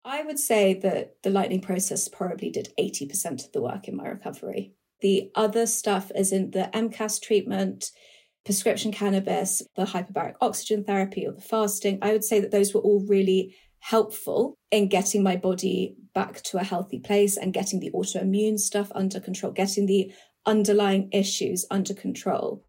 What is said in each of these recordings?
I would say that the lightning process probably did 80% of the work in my recovery. The other stuff, as in the MCAS treatment, prescription cannabis, the hyperbaric oxygen therapy, or the fasting, I would say that those were all really helpful in getting my body back to a healthy place and getting the autoimmune stuff under control, getting the underlying issues under control.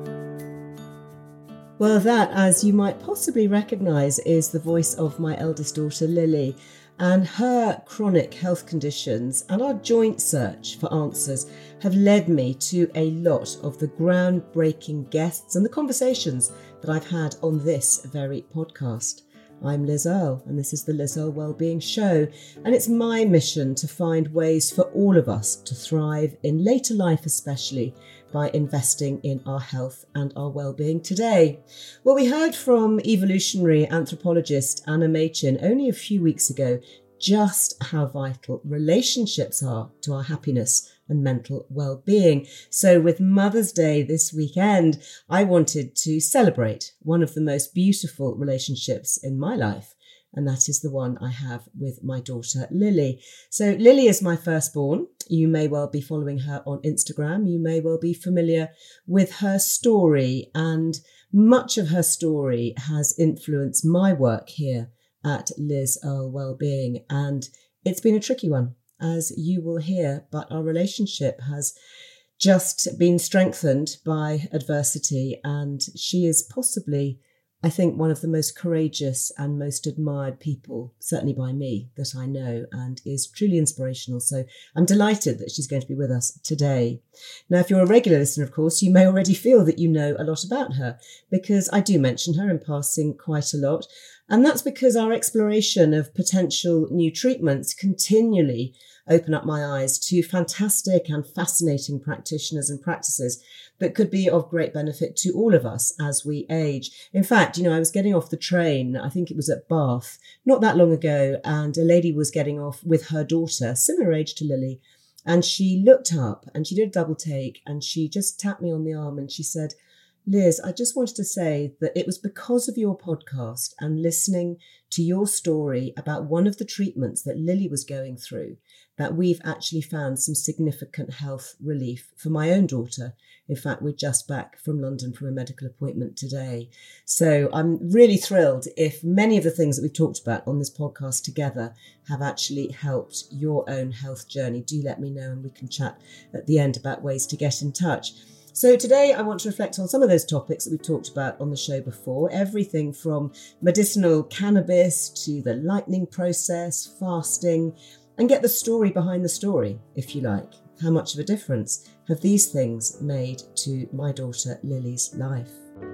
Well, that, as you might possibly recognise, is the voice of my eldest daughter, Lily. And her chronic health conditions and our joint search for answers have led me to a lot of the groundbreaking guests and the conversations that I've had on this very podcast. I'm Liz Earle, and this is the Liz Earle Wellbeing Show, and it's my mission to find ways for all of us to thrive in later life, especially by investing in our health and our well-being today. Well, we heard from evolutionary anthropologist Anna Machin only a few weeks ago just how vital relationships are to our happiness and mental well-being. So with Mother's Day this weekend, I wanted to celebrate one of the most beautiful relationships in my life, and that is the one I have with my daughter, Lily. So Lily is my firstborn. You may well be following her on Instagram. You may well be familiar with her story, and much of her story has influenced my work here at Liz Earle Wellbeing. And it's been a tricky one, as you will hear, but our relationship has just been strengthened by adversity, and she is possibly, I think, one of the most courageous and most admired people, certainly by me, that I know, and is truly inspirational. So I'm delighted that she's going to be with us today. Now, if you're a regular listener, of course, you may already feel that you know a lot about her, because I do mention her in passing quite a lot. And that's because our exploration of potential new treatments continually open up my eyes to fantastic and fascinating practitioners and practices that could be of great benefit to all of us as we age. In fact, I was getting off the train, I think it was at Bath, not that long ago, and a lady was getting off with her daughter, similar age to Lily, and she looked up and she did a double take and she just tapped me on the arm and she said, "Liz, I just wanted to say that it was because of your podcast and listening to your story about one of the treatments that Lily was going through that we've actually found some significant health relief for my own daughter. In fact, we're just back from London from a medical appointment today." So I'm really thrilled if many of the things that we've talked about on this podcast together have actually helped your own health journey. Do let me know and we can chat at the end about ways to get in touch. So today I want to reflect on some of those topics that we've talked about on the show before, everything from medicinal cannabis to the lightning process, fasting, and get the story behind the story, if you like. How much of a difference have these things made to my daughter Lily's life?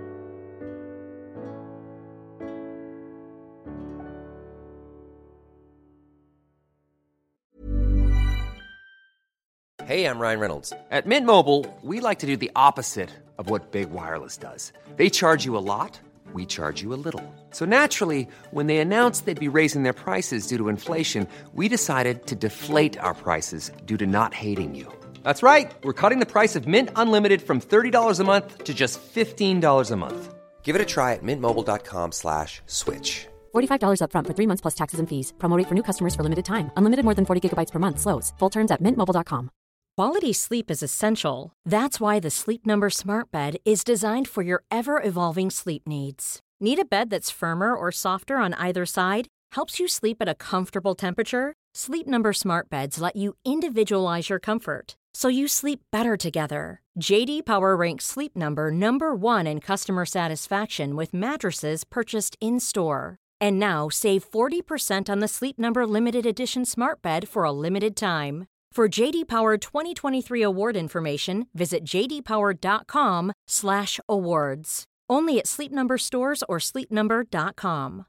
Hey, I'm Ryan Reynolds. At Mint Mobile, we like to do the opposite of what Big Wireless does. They charge you a lot, we charge you a little. So naturally, when they announced they'd be raising their prices due to inflation, we decided to deflate our prices due to not hating you. That's right. We're cutting the price of Mint Unlimited from $30 a month to just $15 a month. Give it a try at mintmobile.com/switch. $45 up front for 3 months plus taxes and fees. Promo rate for new customers for limited time. Unlimited more than 40 gigabytes per month. Slows full terms at mintmobile.com. Quality sleep is essential. That's why the Sleep Number Smart Bed is designed for your ever-evolving sleep needs. Need a bed that's firmer or softer on either side? Helps you sleep at a comfortable temperature? Sleep Number Smart Beds let you individualize your comfort, so you sleep better together. J.D. Power ranks Sleep Number number 1 in customer satisfaction with mattresses purchased in-store. And now save 40% on the Sleep Number Limited Edition Smart Bed for a limited time. For J.D. Power 2023 award information, visit jdpower.com/awards. Only at Sleep Number stores or sleepnumber.com.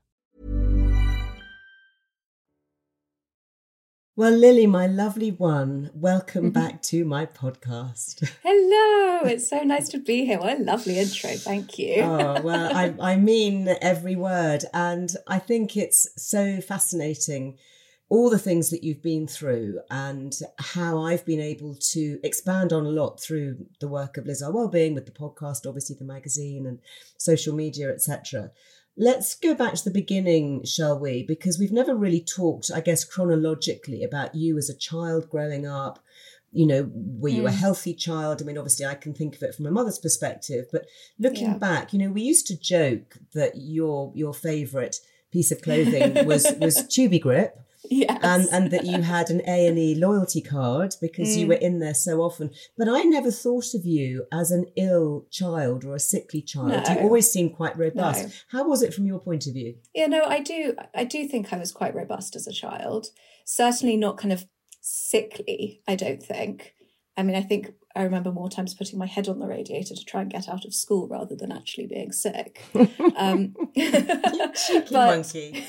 Well, Lily, my lovely one, welcome back to my podcast. Hello, it's so nice to be here. What a lovely intro, thank you. Oh, well, I mean every word. And I think it's so fascinating, all the things that you've been through and how I've been able to expand on a lot through the work of Liz Earle Wellbeing with the podcast, obviously the magazine and social media, etc. Let's go back to the beginning, shall we? Because we've never really talked, I guess, chronologically about you as a child growing up. You know, were you a healthy child? I mean, obviously, I can think of it from a mother's perspective, but looking back, you know, we used to joke that your favourite piece of clothing was Tubie Grip. Yes. And that you had an A&E loyalty card because you were in there so often. But I never thought of you as an ill child or a sickly child. No. You always seemed quite robust. No. How was it from your point of view? Yeah, no, I do think I was quite robust as a child. Certainly not kind of sickly, I don't think. I mean, I remember more times putting my head on the radiator to try and get out of school rather than actually being sick. Cheeky monkey.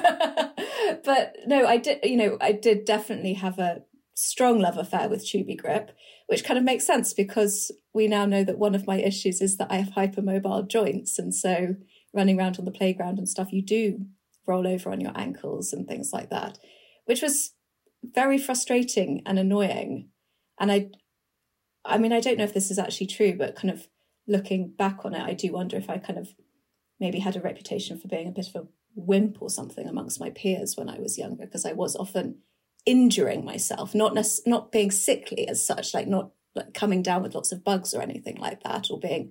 But no, I did definitely have a strong love affair with Tubie Grip, which kind of makes sense because we now know that one of my issues is that I have hypermobile joints. And so running around on the playground and stuff, you do roll over on your ankles and things like that, which was very frustrating and annoying. And I mean, I don't know if this is actually true, but kind of looking back on it, I do wonder if I kind of maybe had a reputation for being a bit of a wimp or something amongst my peers when I was younger, because I was often injuring myself, not being sickly as such, like not like coming down with lots of bugs or anything like that, or being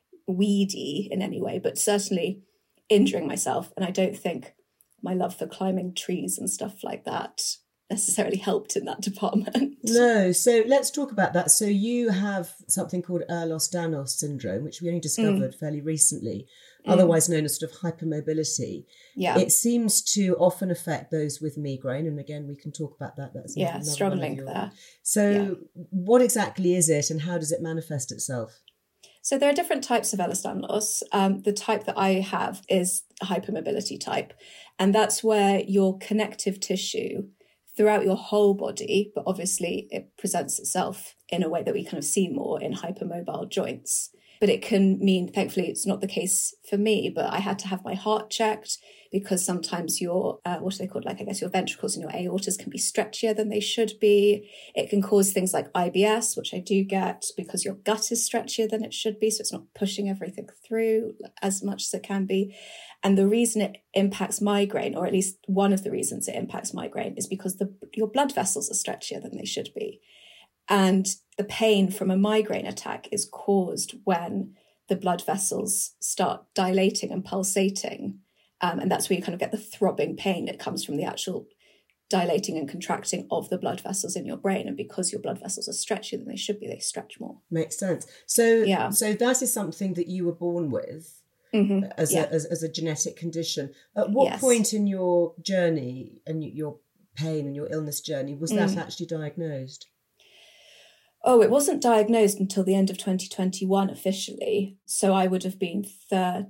weedy in any way, but certainly injuring myself. And I don't think my love for climbing trees and stuff like that necessarily helped in that department. No, so let's talk about that. So you have something called Ehlers-Danlos syndrome, which we only discovered fairly recently, otherwise known as sort of hypermobility. Yeah. It seems to often affect those with migraine, and again, we can talk about that. That's strong link there. So what exactly is it and how does it manifest itself? So there are different types of Ehlers-Danlos. The type that I have is a hypermobility type, and that's where your connective tissue throughout your whole body, but obviously it presents itself in a way that we kind of see more in hypermobile joints. But it can mean, thankfully, it's not the case for me, but I had to have my heart checked because sometimes your, what are they called? Like, I guess your ventricles and your aortas can be stretchier than they should be. It can cause things like IBS, which I do get because your gut is stretchier than it should be. So it's not pushing everything through as much as it can be. And the reason it impacts migraine, or at least one of the reasons it impacts migraine, is because your blood vessels are stretchier than they should be. And the pain from a migraine attack is caused when the blood vessels start dilating and pulsating. And that's where you kind of get the throbbing pain. It comes from the actual dilating and contracting of the blood vessels in your brain. And because your blood vessels are stretchier than they should be, they stretch more. Makes sense. So that is something that you were born with as a genetic condition. At what point in your journey and your pain and your illness journey was that actually diagnosed? Oh, it wasn't diagnosed until the end of 2021 officially. So I would have been 30.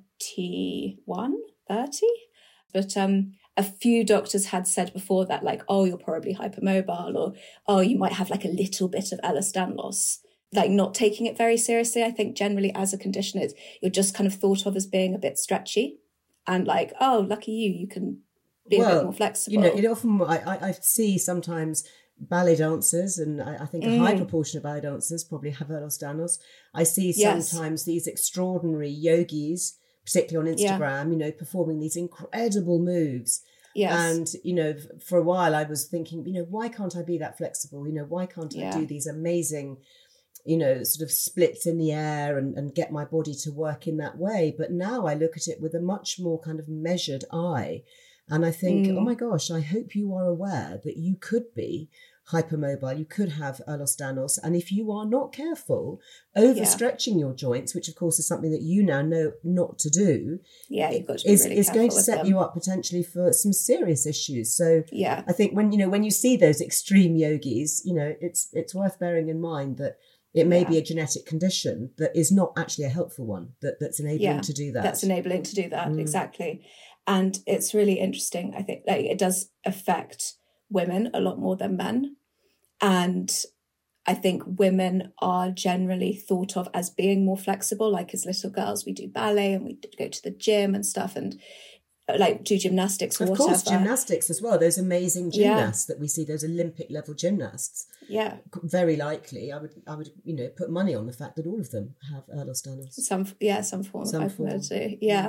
But a few doctors had said before that, like, oh, you're probably hypermobile, or, oh, you might have like a little bit of Ehlers-Danlos, like not taking it very seriously. I think generally as a condition, you're just kind of thought of as being a bit stretchy and like, oh, lucky you can be a bit more flexible. You know, it often, I see sometimes ballet dancers, and I think a high proportion of ballet dancers probably have Ehlers-Danlos. I see sometimes these extraordinary yogis, particularly on Instagram, you know, performing these incredible moves. Yes. And, you know, for a while I was thinking, you know, why can't I be that flexible? You know, why can't I do these amazing, you know, sort of splits in the air and get my body to work in that way? But now I look at it with a much more kind of measured eye. And I think, oh my gosh, I hope you are aware that you could be hypermobile, you could have Ehlers-Danlos, and if you are not careful, overstretching your joints, which of course is something that you now know not to do, you've got to be really is going to with set them. You up potentially for some serious issues. So I think when you see those extreme yogis, you know, it's worth bearing in mind that it may be a genetic condition that is not actually a helpful one, that's enabling to do that. That's enabling to do that, exactly. And it's really interesting. I think like it does affect women a lot more than men. And I think women are generally thought of as being more flexible. Like as little girls, we do ballet and we go to the gym and stuff and like do gymnastics or whatever. Of course, gymnastics as well. Those amazing gymnasts that we see, those Olympic level gymnasts. Yeah. Very likely, I would, you know, put money on the fact that all of them have Ehlers-Danlos. Some form of hypermobility. Yeah.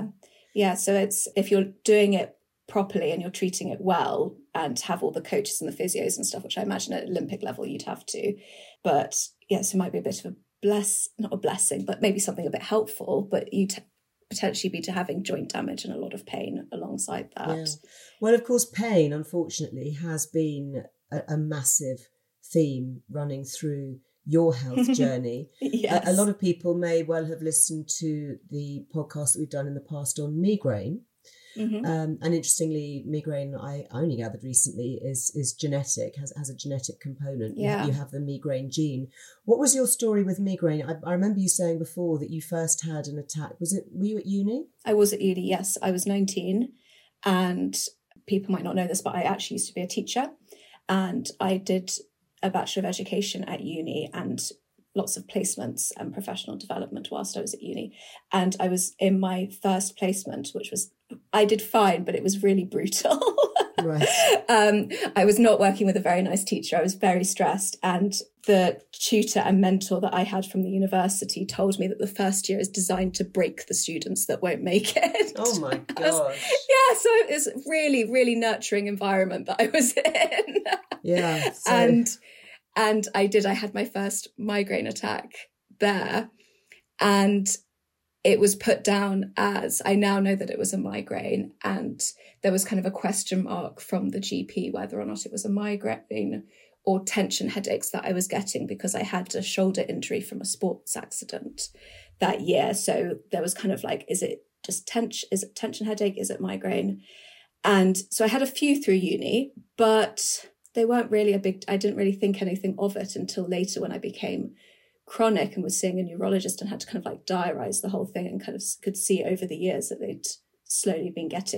Yeah, so it's if you're doing it properly and you're treating it well and have all the coaches and the physios and stuff, which I imagine at Olympic level you'd have to. But yes, it might be a bit of not a blessing, but maybe something a bit helpful, but you potentially be to having joint damage and a lot of pain alongside that. Yeah. Well, of course, pain, unfortunately, has been a massive theme running through your health journey. Yes. A lot of people may well have listened to the podcast that we've done in the past on migraine. Mm-hmm. And interestingly, migraine, I only gathered recently, is genetic, has a genetic component. Yeah. You have the migraine gene. What was your story with migraine? I remember you saying before that you first had an attack. Were you at uni? I was at uni, yes. I was 19, and people might not know this, but I actually used to be a teacher, and I did a Bachelor of Education at uni and lots of placements and professional development whilst I was at uni. And I was in my first placement, I did fine, but it was really brutal. Right. I was not working with a very nice teacher. I was very stressed. And the tutor and mentor that I had from the university told me that the first year is designed to break the students that won't make it. Oh my gosh. Yeah, so it's a really, really nurturing environment that I was in. Yeah. So... And I had my first migraine attack there, and it was put down as, I now know that it was a migraine, and there was kind of a question mark from the GP whether or not it was a migraine or tension headaches that I was getting, because I had a shoulder injury from a sports accident that year. So there was kind of like, is it just tension? Is it tension headache? Is it migraine? And so I had a few through uni, but they weren't really I didn't really think anything of it until later when I became chronic and was seeing a neurologist and had to kind of like diarise the whole thing, and kind of could see over the years that they'd slowly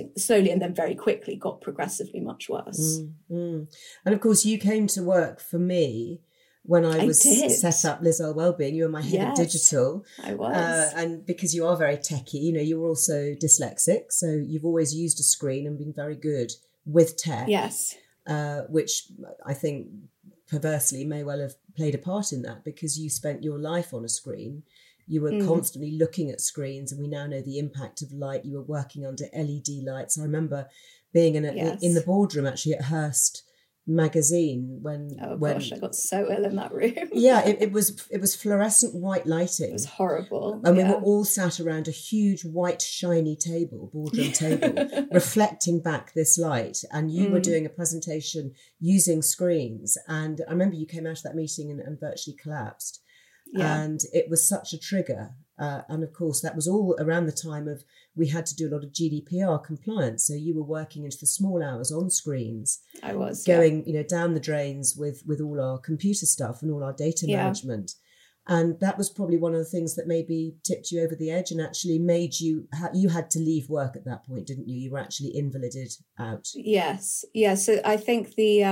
and then very quickly got progressively much worse. And of course you came to work for me when I was set up Liz Earle Wellbeing. You were my head of digital. I was. And because you are very techie, you were also dyslexic, so you've always used a screen and been very good with tech. Yes. Which I think perversely may well have played a part in that, because you spent your life on a screen. You were constantly looking at screens, and we now know the impact of light. You were working under LED lights. I remember being in the boardroom actually at Hearst magazine when I got so ill in that room. Yeah, it was fluorescent white lighting. It was horrible. And we were all sat around a huge white shiny boardroom table, reflecting back this light, and you were doing a presentation using screens. And I remember you came out of that meeting and virtually collapsed. Yeah. And it was such a trigger. And of course, that was all around the time of we had to do a lot of GDPR compliance. So you were working into the small hours on screens. I was going, down the drains with all our computer stuff and all our data management. And that was probably one of the things that maybe tipped you over the edge and actually made you had to leave work at that point, didn't you? You were actually invalided out. Yes. Yeah. So I think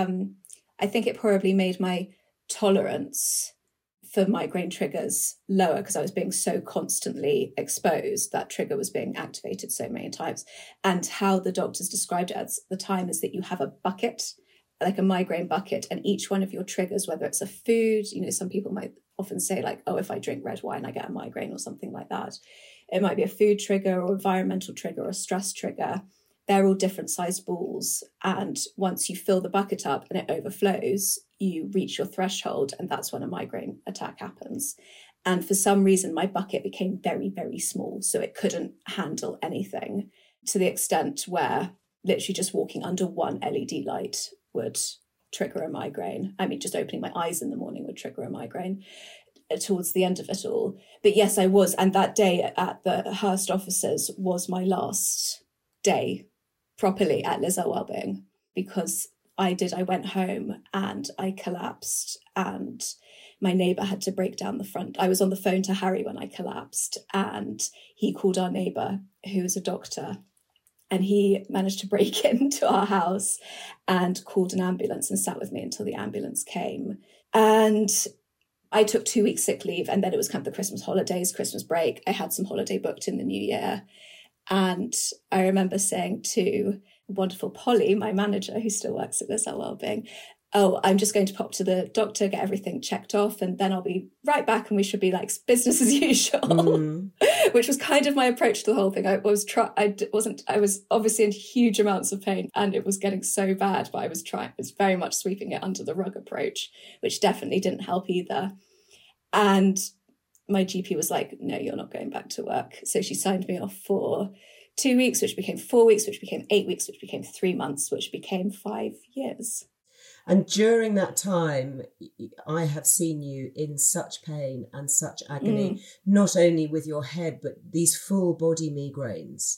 I think it probably made my tolerance for migraine triggers lower, because I was being so constantly exposed. That trigger was being activated so many times. And how the doctors described it at the time is that you have a bucket, like a migraine bucket, and each one of your triggers, whether it's a food, some people might often say like, oh, if I drink red wine, I get a migraine or something like that. It might be a food trigger or environmental trigger or a stress trigger. They're all different sized balls. And once you fill the bucket up and it overflows, you reach your threshold, and that's when a migraine attack happens. And for some reason, my bucket became very, very small, so it couldn't handle anything, to the extent where literally just walking under one LED light would trigger a migraine. I mean, just opening my eyes in the morning would trigger a migraine towards the end of it all. But yes, I was. And that day at the Hearst offices was my last day properly at Liz Earle Wellbeing, because I went home and I collapsed, and my neighbour had to break down the front. I was on the phone to Harry when I collapsed, and he called our neighbour, who was a doctor, and he managed to break into our house and called an ambulance and sat with me until the ambulance came. And I took 2 weeks sick leave, and then it was kind of the Christmas holidays, Christmas break. I had some holiday booked in the new year. And I remember saying to wonderful Polly, my manager, who still works at Liz Earle Wellbeing, oh, I'm just going to pop to the doctor, get everything checked off, and then I'll be right back and we should be like business as usual, which was kind of my approach to the whole thing. I was obviously in huge amounts of pain and it was getting so bad, but I was very much sweeping it under the rug approach, which definitely didn't help either. And my GP was like, no, you're not going back to work. So she signed me off for 2 weeks, which became 4 weeks, which became 8 weeks, which became 3 months, which became 5 years. And during that time, I have seen you in such pain and such agony, not only with your head, but these full body migraines.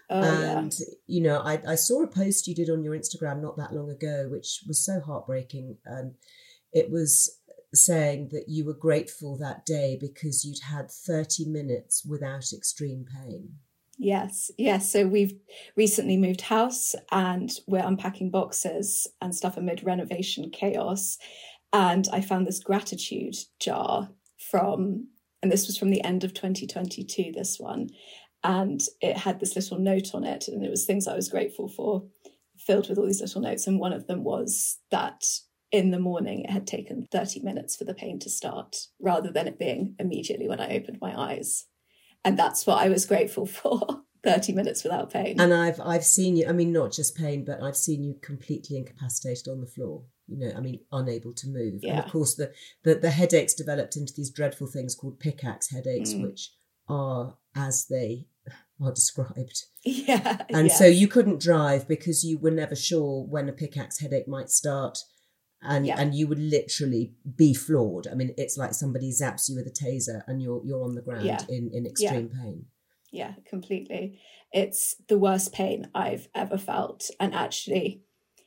You know, I saw a post you did on your Instagram not that long ago, which was so heartbreaking. And it was saying that you were grateful that day because you'd had 30 minutes without extreme pain. Yes. So we've recently moved house and we're unpacking boxes and stuff amid renovation chaos. And I found this gratitude jar and this was from the end of 2022, this one. And it had this little note on it and it was things I was grateful for, filled with all these little notes. And one of them was that in the morning, it had taken 30 minutes for the pain to start rather than it being immediately when I opened my eyes. And that's what I was grateful for, 30 minutes without pain. And I've seen you, I mean, not just pain, but I've seen you completely incapacitated on the floor, you know, I mean, unable to move. Yeah. And of course, the headaches developed into these dreadful things called pickaxe headaches, which are as they are described. Yeah. And so you couldn't drive because you were never sure when a pickaxe headache might start. And you would literally be floored. I mean, it's like somebody zaps you with a taser and you're on the ground in extreme pain. Yeah, completely. It's the worst pain I've ever felt. And actually,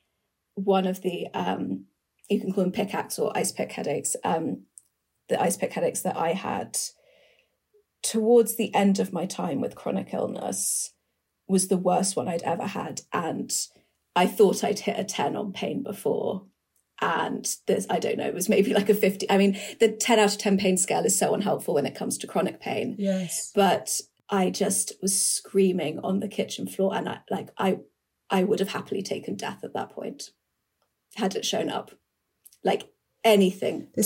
one of the, you can call them pickaxe or ice pick headaches, the ice pick headaches that I had towards the end of my time with chronic illness was the worst one I'd ever had. And I thought I'd hit a 10 on pain before. And this, I don't know, it was maybe like a 50. I mean, the 10 out of 10 pain scale is so unhelpful when it comes to chronic pain. Yes. But I just was screaming on the kitchen floor. And I would have happily taken death at that point had it shown up. Like anything. This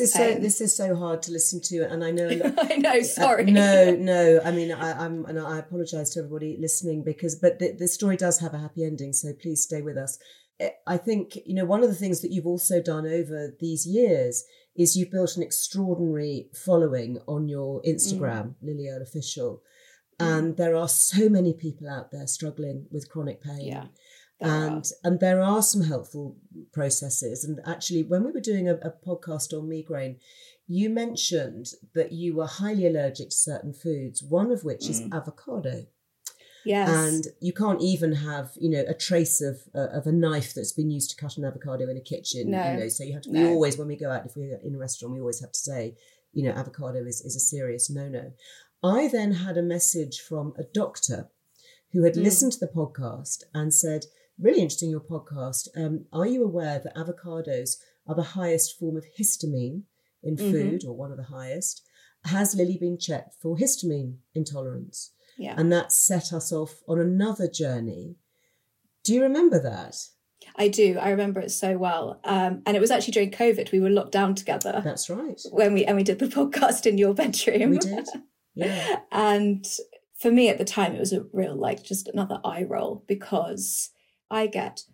is so hard to listen to. And I know. I know, sorry. No. I mean, I apologise to everybody listening but the story does have a happy ending. So please stay with us. I think, you know, one of the things that you've also done over these years is you've built an extraordinary following on your Instagram, Lily Earle Official. And there are so many people out there struggling with chronic pain. Yeah. And there are some helpful processes. And actually, when we were doing a podcast on migraine, you mentioned that you were highly allergic to certain foods, one of which is avocado. Yes. And you can't even have, you know, a trace of a knife that's been used to cut an avocado in a kitchen. No. You know, so you have to. We always, when we go out, if we're in a restaurant, we always have to say, you know, avocado is a serious no-no. I then had a message from a doctor who had listened to the podcast and said, really interesting, your podcast. Are you aware that avocados are the highest form of histamine in food, or one of the highest? Has Lily been checked for histamine intolerance? Yeah. And that set us off on another journey. Do you remember that? I do. I remember it so well. And it was actually during COVID. We were locked down together. That's right. When we did the podcast in your bedroom. We did. Yeah. And for me at the time, it was a real, like, just another eye roll because I get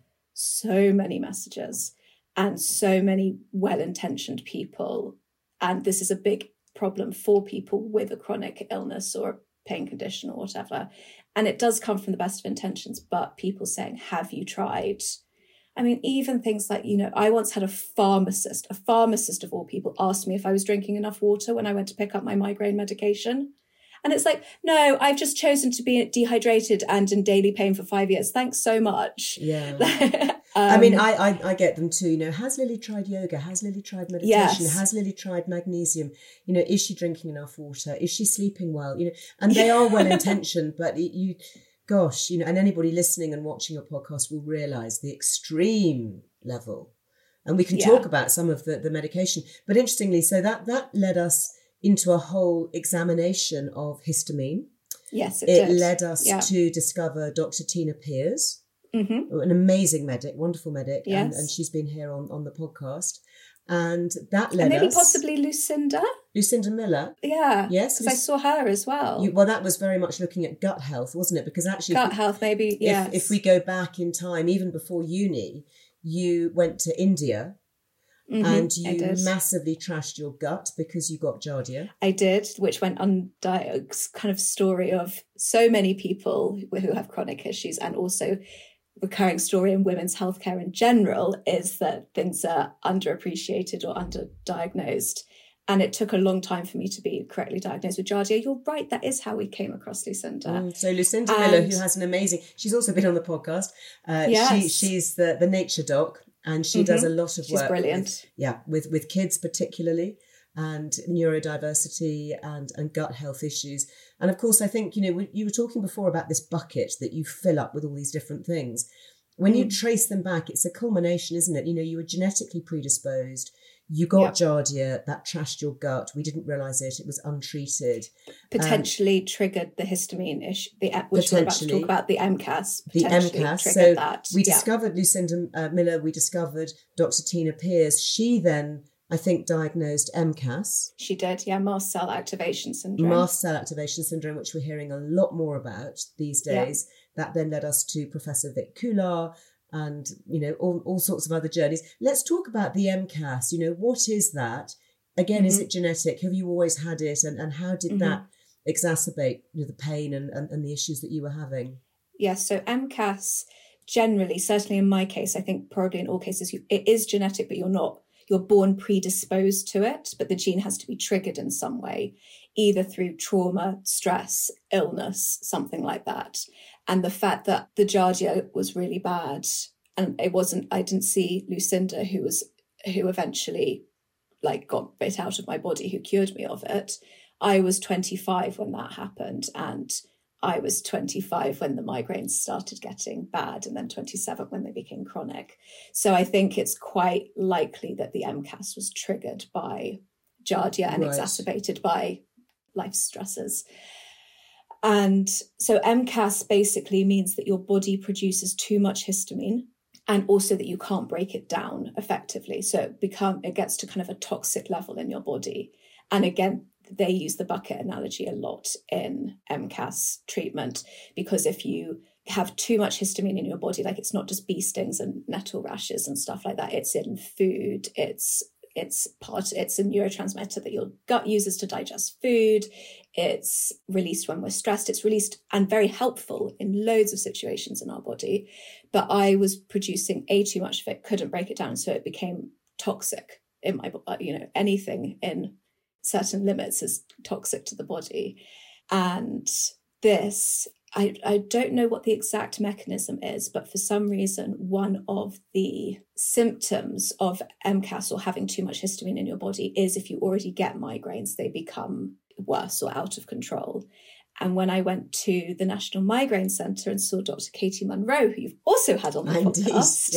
so many messages and so many well-intentioned people. And this is a big problem for people with a chronic illness or pain condition or whatever. And it does come from the best of intentions, but people saying, have you tried? I mean, even things like, you know, I once had a pharmacist of all people asked me if I was drinking enough water when I went to pick up my migraine medication. And it's like, no, I've just chosen to be dehydrated and in daily pain for 5 years. Thanks so much. Yeah. I mean, I get them too. You know, has Lily tried yoga? Has Lily tried meditation? Yes. Has Lily tried magnesium? You know, is she drinking enough water? Is she sleeping well? You know, and they are well intentioned, but gosh, you know, and anybody listening and watching your podcast will realise the extreme level. And we can talk about some of the medication. But interestingly, so that led us into a whole examination of histamine. Yes, it led us to discover Dr. Tina Pearce, an amazing medic, wonderful medic. Yes. And she's been here on the podcast. And that led and maybe us... possibly Lucinda Miller. Yeah. Yes. Because I saw her as well. Well, that was very much looking at gut health, wasn't it? Because actually... Gut health, maybe, yes. If we go back in time, even before uni, you went to India and you massively trashed your gut because you got Giardia. I did, which went undiagnosed, kind of story of so many people who have chronic issues, and also recurring story in women's healthcare in general is that things are underappreciated or underdiagnosed. And it took a long time for me to be correctly diagnosed with Giardia. You're right, that is how we came across Lucinda. So Lucinda Miller, who has an amazing... She's also been on the podcast. Yes. She's the nature doc, and she does a lot of work. She's brilliant. With kids particularly, and neurodiversity and gut health issues. And of course, I think, you were talking before about this bucket that you fill up with all these different things. When you trace them back, it's a culmination, isn't it? You were genetically predisposed. You got Giardia, that trashed your gut. We didn't realise it. It was untreated. Potentially triggered the histamine issue, which we're about to talk about, the MCAS. The MCAS. So we discovered Lucinda Miller, we discovered Dr. Tina Pierce. She then, I think, diagnosed MCAS. She did, mast cell activation syndrome. Mast cell activation syndrome, which we're hearing a lot more about these days. That then led us to Professor Vic Kular, and, all sorts of other journeys. Let's talk about the MCAS. What is that? Again, is it genetic? Have you always had it? And how did that exacerbate the pain and the issues that you were having? Yes, so MCAS generally, certainly in my case, I think probably in all cases, it is genetic, but you're born predisposed to it, but the gene has to be triggered in some way, either through trauma, stress, illness, something like that. And the fact that the Giardia was really bad, and I didn't see Lucinda, who eventually got bit out of my body, who cured me of it. I was 25 when that happened, and I was 25 when the migraines started getting bad, and then 27 when they became chronic. So I think it's quite likely that the MCAS was triggered by Giardia and exacerbated by life stresses. And so MCAS basically means that your body produces too much histamine, and also that you can't break it down effectively. So it gets to kind of a toxic level in your body. And again, they use the bucket analogy a lot in MCAS treatment, because if you have too much histamine in your body, it's not just bee stings and nettle rashes and stuff like that. It's in food. It's a neurotransmitter that your gut uses to digest food. It's released when we're stressed. It's released and very helpful in loads of situations in our body. But I was producing too much of it, couldn't break it down. So it became toxic in my body. Anything in certain limits is toxic to the body. And this, I don't know what the exact mechanism is, but for some reason, one of the symptoms of MCAS or having too much histamine in your body is if you already get migraines, they become worse or out of control. And when I went to the National Migraine Centre and saw Dr. Katie Munro, who you've also had on the podcast,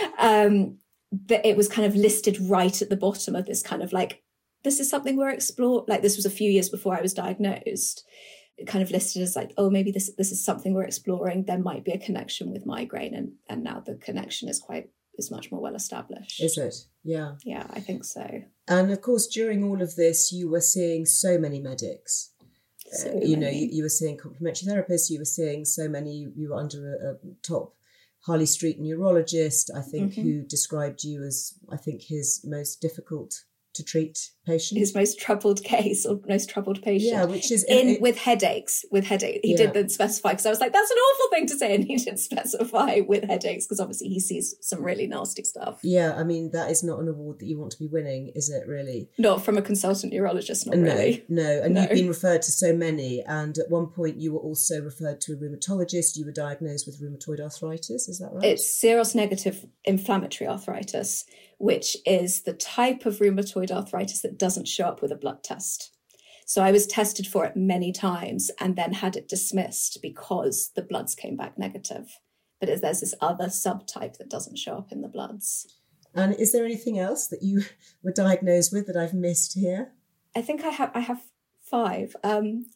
that it was kind of listed right at the bottom of this kind of this is something we're exploring. This was a few years before I was diagnosed. Kind of listed as maybe this is something we're exploring. There might be a connection with migraine, and now the connection is much more well established. Is it? Yeah. Yeah, I think so. And of course, during all of this, you were seeing so many medics. You were seeing complementary therapists. You were seeing so many. You were under a top Harley Street neurologist, I think, who described you as, I think, his most difficult to treat patient. His most troubled case or most troubled patient. Yeah, which is... with headaches. He did then specify, because I was like, that's an awful thing to say. And he did specify with headaches, because obviously he sees some really nasty stuff. Yeah, I mean, that is not an award that you want to be winning, is it really? Not from a consultant neurologist, not really. No, and you've been referred to so many. And at one point you were also referred to a rheumatologist. You were diagnosed with rheumatoid arthritis, is that right? It's seronegative inflammatory arthritis, which is the type of rheumatoid arthritis that doesn't show up with a blood test. So I was tested for it many times and then had it dismissed because the bloods came back negative. But there's this other subtype that doesn't show up in the bloods. And is there anything else that you were diagnosed with that I've missed here? I think I have 5.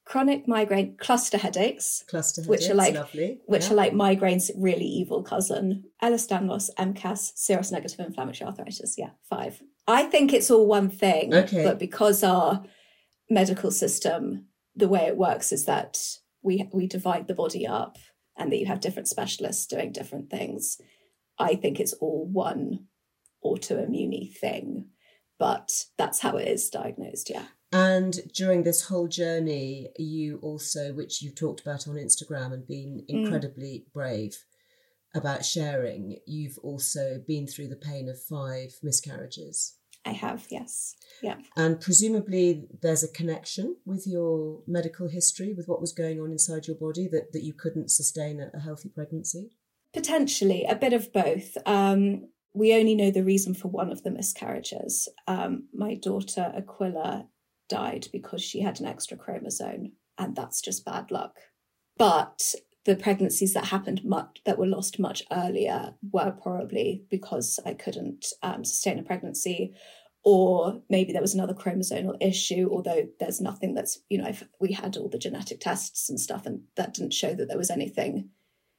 chronic migraine, cluster headaches, which are like migraine's really evil cousin, Ehlers-Danlos, MCAS, seronegative inflammatory arthritis. Yeah, 5. I think it's all one thing, but because our medical system, the way it works is that we divide the body up and that you have different specialists doing different things. I think it's all one autoimmune thing, but that's how it is diagnosed, yeah. And during this whole journey, you also, which you've talked about on Instagram and been incredibly brave about sharing, you've also been through the pain of 5 miscarriages. I have, yes. Yeah. And presumably there's a connection with your medical history, with what was going on inside your body, that you couldn't sustain a healthy pregnancy? Potentially, a bit of both. We only know the reason for one of the miscarriages. My daughter Aquila died because she had an extra chromosome, and that's just bad luck. But the pregnancies that happened that were lost much earlier were probably because I couldn't sustain a pregnancy, or maybe there was another chromosomal issue, although there's nothing that's, we had all the genetic tests and stuff, and that didn't show that there was anything,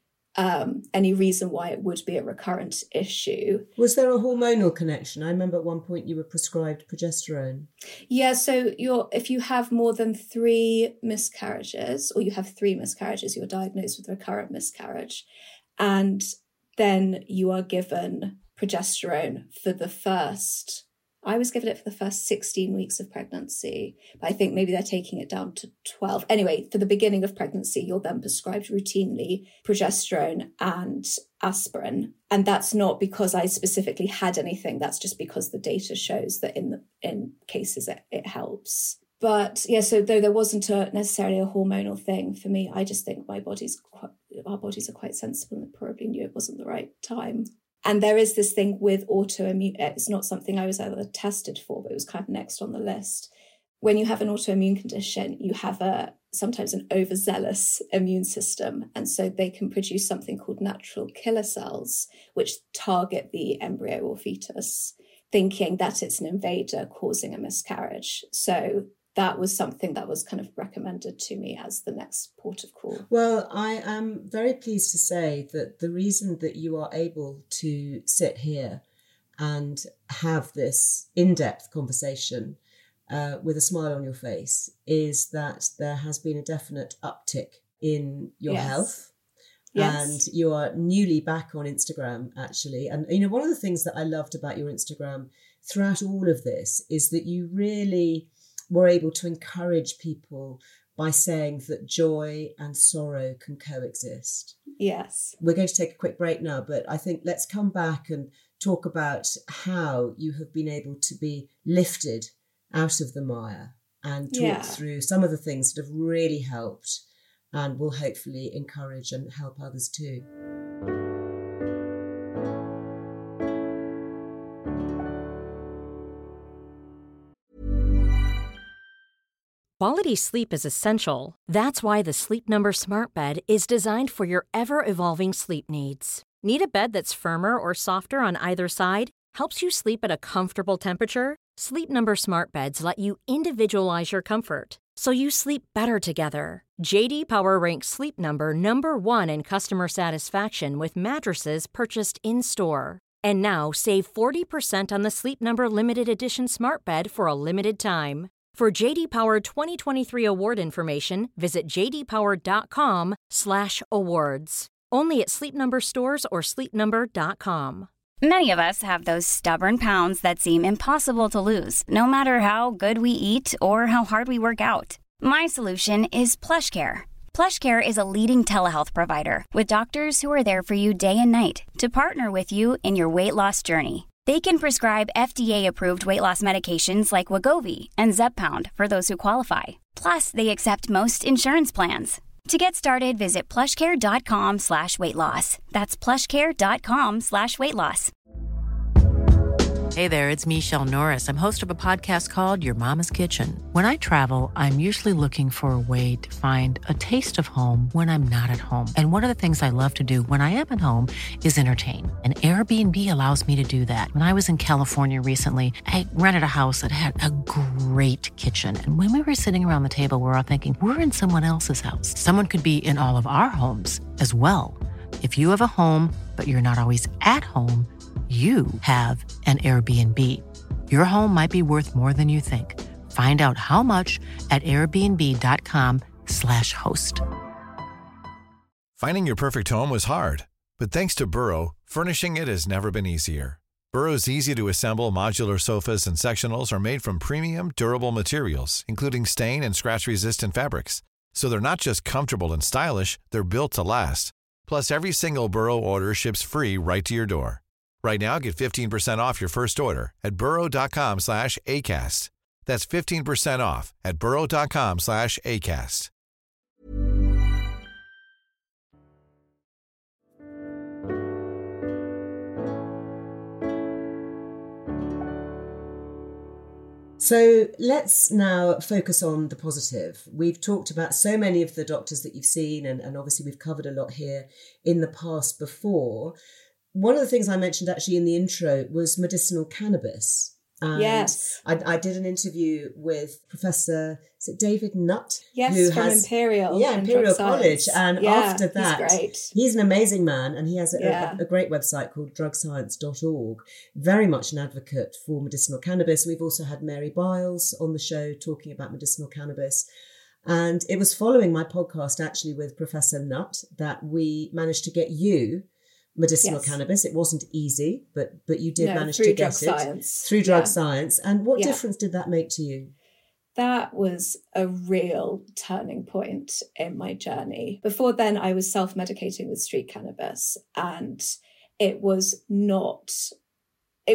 any reason why it would be a recurrent issue. Was there a hormonal connection? I remember at one point you were prescribed progesterone. Yeah, so if you have more than 3 miscarriages, or you have 3 miscarriages, you're diagnosed with recurrent miscarriage, and then you are given progesterone for the first... I was given it for the first 16 weeks of pregnancy, but I think maybe they're taking it down to 12. Anyway, for the beginning of pregnancy, you're then prescribed routinely progesterone and aspirin. And that's not because I specifically had anything. That's just because the data shows that in cases it helps. But yeah, so though there wasn't necessarily a hormonal thing for me, I just think our bodies are quite sensible and probably knew it wasn't the right time. And there is this thing with autoimmune, it's not something I was ever tested for, but it was kind of next on the list. When you have an autoimmune condition, you have sometimes an overzealous immune system. And so they can produce something called natural killer cells, which target the embryo or fetus, thinking that it's an invader causing a miscarriage. So that was something that was kind of recommended to me as the next port of call. Well, I am very pleased to say that the reason that you are able to sit here and have this in-depth conversation with a smile on your face is that there has been a definite uptick in your health. Yes. And you are newly back on Instagram, actually. And, one of the things that I loved about your Instagram throughout all of this is that you really were able to encourage people by saying that joy and sorrow can coexist. Yes. We're going to take a quick break now, but I think let's come back and talk about how you have been able to be lifted out of the mire and talk through some of the things that have really helped and will hopefully encourage and help others too. Quality sleep is essential. That's why the Sleep Number Smart Bed is designed for your ever-evolving sleep needs. Need a bed that's firmer or softer on either side? Helps you sleep at a comfortable temperature? Sleep Number Smart Beds let you individualize your comfort, so you sleep better together. J.D. Power ranks Sleep Number number 1 in customer satisfaction with mattresses purchased in-store. And now save 40% on the Sleep Number Limited Edition Smart Bed for a limited time. For J.D. Power 2023 award information, visit jdpower.com/awards. Only at Sleep Number stores or sleepnumber.com. Many of us have those stubborn pounds that seem impossible to lose, no matter how good we eat or how hard we work out. My solution is PlushCare. PlushCare is a leading telehealth provider with doctors who are there for you day and night to partner with you in your weight loss journey. They can prescribe FDA-approved weight loss medications like Wegovy and Zepbound for those who qualify. Plus, they accept most insurance plans. To get started, visit plushcare.com/weight loss. That's plushcare.com/weight loss. Hey there, it's Michelle Norris. I'm host of a podcast called Your Mama's Kitchen. When I travel, I'm usually looking for a way to find a taste of home when I'm not at home. And one of the things I love to do when I am at home is entertain. And Airbnb allows me to do that. When I was in California recently, I rented a house that had a great kitchen. And when we were sitting around the table, we were all thinking, we're in someone else's house. Someone could be in all of our homes as well. If you have a home, but you're not always at home, you have an Airbnb. Your home might be worth more than you think. Find out how much at airbnb.com/host. Finding your perfect home was hard, but thanks to Burrow, furnishing it has never been easier. Burrow's easy-to-assemble modular sofas and sectionals are made from premium, durable materials, including stain and scratch-resistant fabrics. So they're not just comfortable and stylish, they're built to last. Plus, every single Burrow order ships free right to your door. Right now, get 15% off your first order at burrow.com/ACAST. That's 15% off at burrow.com/ACAST. So let's now focus on the positive. We've talked about so many of the doctors that you've seen, and obviously we've covered a lot here in the past before. One of the things I mentioned actually in the intro was medicinal cannabis. And yes. I did an interview with Professor, is it David Nutt? Yes, who from has, Imperial. Yeah, Imperial College. And after that, he's great. He's an amazing man, and he has a great website called drugscience.org. Very much an advocate for medicinal cannabis. We've also had Mary Biles on the show talking about medicinal cannabis. And it was following my podcast actually with Professor Nutt that we managed to get you medicinal cannabis. It wasn't easy, but you did manage to get it through drug science. And what difference did that make to you? That was a real turning point in my journey. Before then, I was self-medicating with street cannabis, and it was not a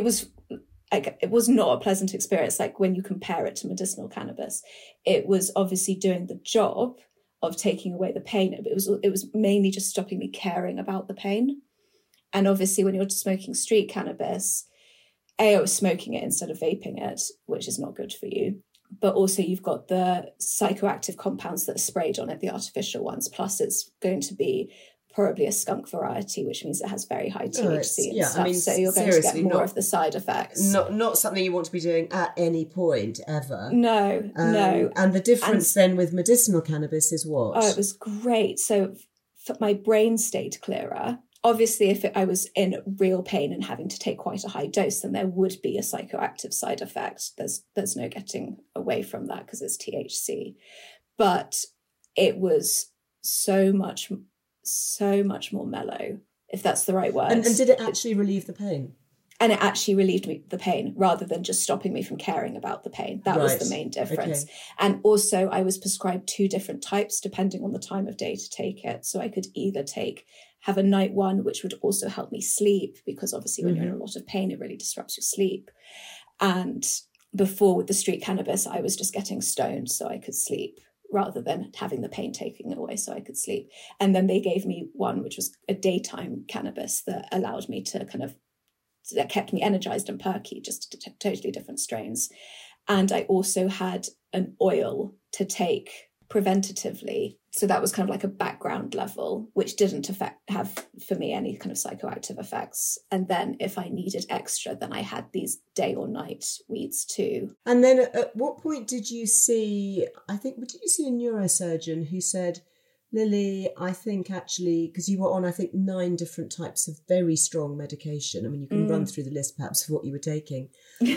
pleasant experience. Like when you compare it to medicinal cannabis, it was obviously doing the job of taking away the pain. But it was mainly just stopping me caring about the pain. And obviously when you're smoking street cannabis, I was smoking it instead of vaping it, which is not good for you. But also you've got the psychoactive compounds that are sprayed on it, the artificial ones. Plus it's going to be probably a skunk variety, which means it has very high THC and stuff. So you're going to get more of the side effects. Not something you want to be doing at any point ever. No. And the difference then with medicinal cannabis is what? Oh, it was great. So my brain stayed clearer. Obviously, if I was in real pain and having to take quite a high dose, then there would be a psychoactive side effect. There's no getting away from that because it's THC. But it was so much more mellow, if that's the right word. And did it actually relieve the pain? And it actually relieved the pain rather than just stopping me from caring about the pain. That was the main difference. Okay. And also I was prescribed 2 different types depending on the time of day to take it. So I could either have a night one, which would also help me sleep, because obviously when you're in a lot of pain, it really disrupts your sleep. And before with the street cannabis, I was just getting stoned so I could sleep rather than having the pain taken away so I could sleep. And then they gave me one, which was a daytime cannabis that allowed me to that kept me energized and perky, just totally different strains. And I also had an oil to take preventatively. So that was kind of like a background level, which didn't have for me any kind of psychoactive effects. And then if I needed extra, then I had these day or night weeds too. And then at what point did you see a neurosurgeon who said, Lily, I think actually, because you were on, 9 different types of very strong medication. I mean, you can run through the list perhaps of what you were taking,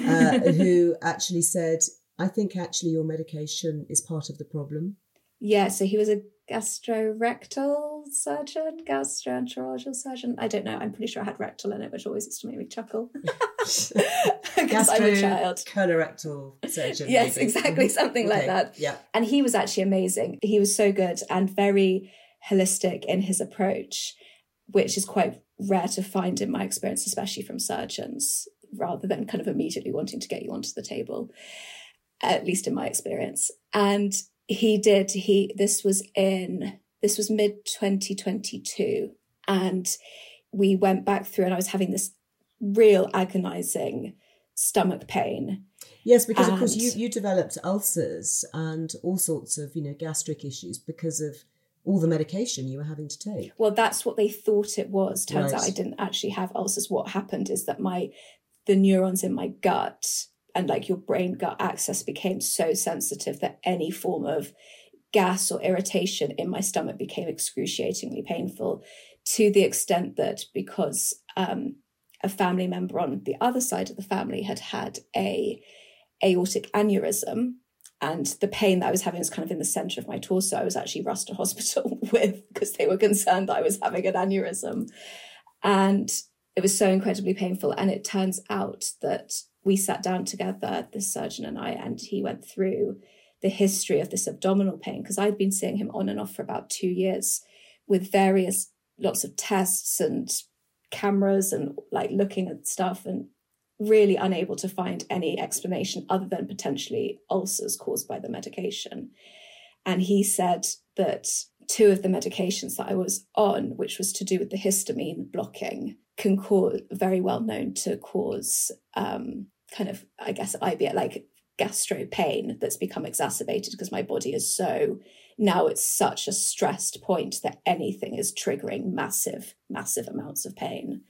who actually said, I think actually your medication is part of the problem. Yeah, so he was a gastroenterological surgeon. I don't know. I'm pretty sure I had rectal in it, which always used to make me chuckle. Because I'm a child. Colorectal surgeon. Yes, maybe. Exactly. Something like that. Yeah. And he was actually amazing. He was so good and very holistic in his approach, which is quite rare to find in my experience, especially from surgeons, rather than kind of immediately wanting to get you onto the table, at least in my experience. And this was mid 2022. And we went back through and I was having this real agonizing stomach pain. Yes, because of course you developed ulcers and all sorts of, gastric issues because of all the medication you were having to take. Well, that's what they thought it was. Turns out I didn't actually have ulcers. What happened is that the neurons in my gut and like your brain gut axis became so sensitive that any form of gas or irritation in my stomach became excruciatingly painful, to the extent that because a family member on the other side of the family had a aortic aneurysm, and the pain that I was having was kind of in the centre of my torso. I was actually rushed to hospital because they were concerned that I was having an aneurysm. And it was so incredibly painful. And it turns out that we sat down together, the surgeon and I, and he went through the history of this abdominal pain, because I'd been seeing him on and off for about 2 years with lots of tests and cameras and like looking at stuff, and really unable to find any explanation other than potentially ulcers caused by the medication. And he said that 2 of the medications that I was on, which was to do with the histamine blocking, can cause, very well known to cause kind of, I guess, IBS, like gastro pain that's become exacerbated because my body is now it's such a stressed point that anything is triggering massive, massive amounts of pain.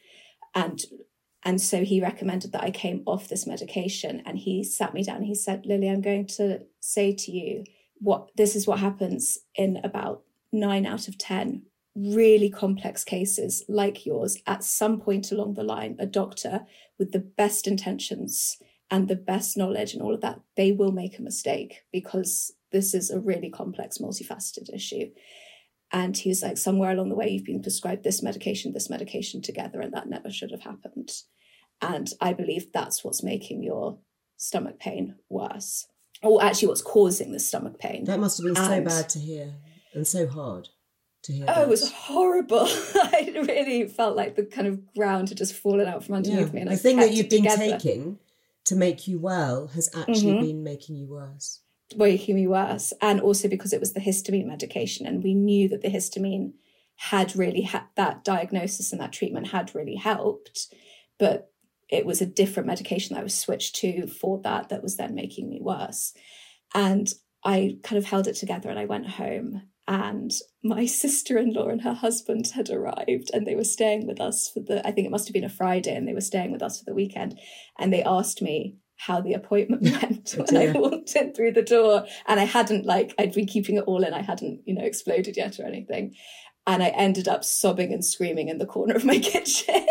And so he recommended that I came off this medication, and he sat me down and he said, Lily, I'm going to say to you this is what happens in about 9 out of 10 really complex cases like yours. At some point along the line, a doctor with the best intentions and the best knowledge and all of that, they will make a mistake, because this is a really complex, multifaceted issue. And he was like, somewhere along the way, you've been prescribed this medication together, and that never should have happened. And I believe that's what's making your stomach pain worse, or actually what's causing the stomach pain. That must have been so bad to hear, and so hard to hear. Oh, it was horrible. I really felt like the kind of ground had just fallen out from underneath me. And the thing that you've been taking to make you well has actually been making you worse. Making me worse. And also because it was the histamine medication, and we knew that the histamine had really that diagnosis and that treatment had really helped, but it was a different medication that I was switched to for that was then making me worse. And I kind of held it together, and I went home, and my sister-in-law and her husband had arrived, and they were staying with us I think it must have been a Friday, and they were staying with us for the weekend. And they asked me how the appointment went when I walked in through the door. And I'd been keeping it all in. I hadn't, exploded yet or anything. And I ended up sobbing and screaming in the corner of my kitchen.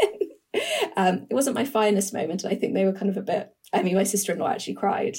It wasn't my finest moment. I think they were kind of a bit, my sister-in-law actually cried.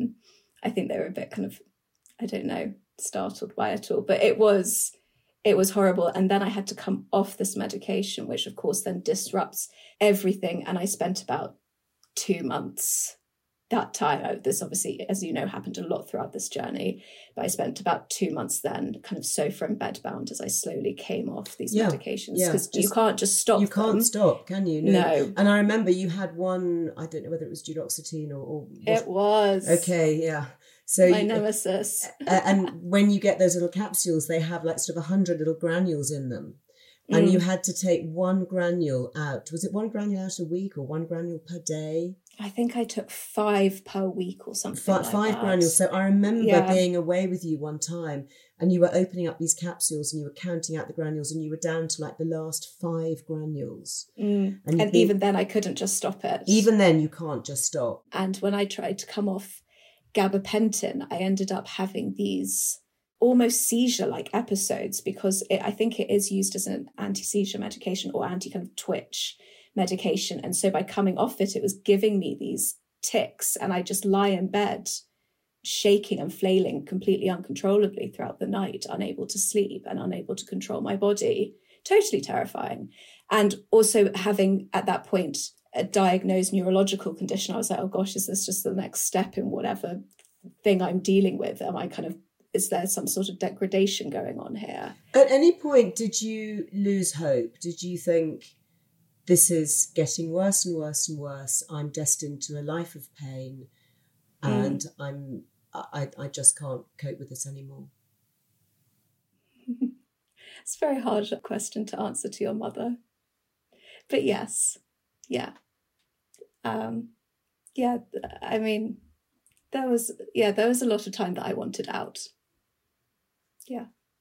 I think they were a bit kind of, I don't know, startled by it all. But it was horrible. And then I had to come off this medication, which of course then disrupts everything. And I spent about 2 months that time. This obviously, as you know, happened a lot throughout this journey, but I spent about 2 months then kind of sofa and bed bound as I slowly came off these medications, because you can't just stop. You can't stop, can you? No. And I remember you had one, I don't know whether it was duloxetine or it was. Okay, yeah. So my nemesis. And when you get those little capsules, they have like sort of 100 little granules in them. And you had to take 1 granule out. Was it 1 granule out a week or 1 granule per day? I think I took 5 per week or something like that. 5 granules. So I remember being away with you one time, and you were opening up these capsules and you were counting out the granules, and you were down to like the last 5 granules. And even then I couldn't just stop it. Even then you can't just stop. And when I tried to come off gabapentin, I ended up having these almost seizure-like episodes, because I think it is used as an anti-seizure medication or anti-kind of twitch medication. And so by coming off it, it was giving me these tics, and I just lie in bed shaking and flailing completely uncontrollably throughout the night, unable to sleep and unable to control my body. Totally terrifying. And also having at that point a diagnosed neurological condition, I was like, oh gosh, is this just the next step in whatever thing I'm dealing with? Is there some sort of degradation going on here? At any point, did you lose hope? Did you think, this is getting worse and worse and worse, I'm destined to a life of pain, and I just can't cope with this anymore? It's a very hard question to answer to your mother. But yes, yeah. Yeah, I mean, there was a lot of time that I wanted out. Yeah.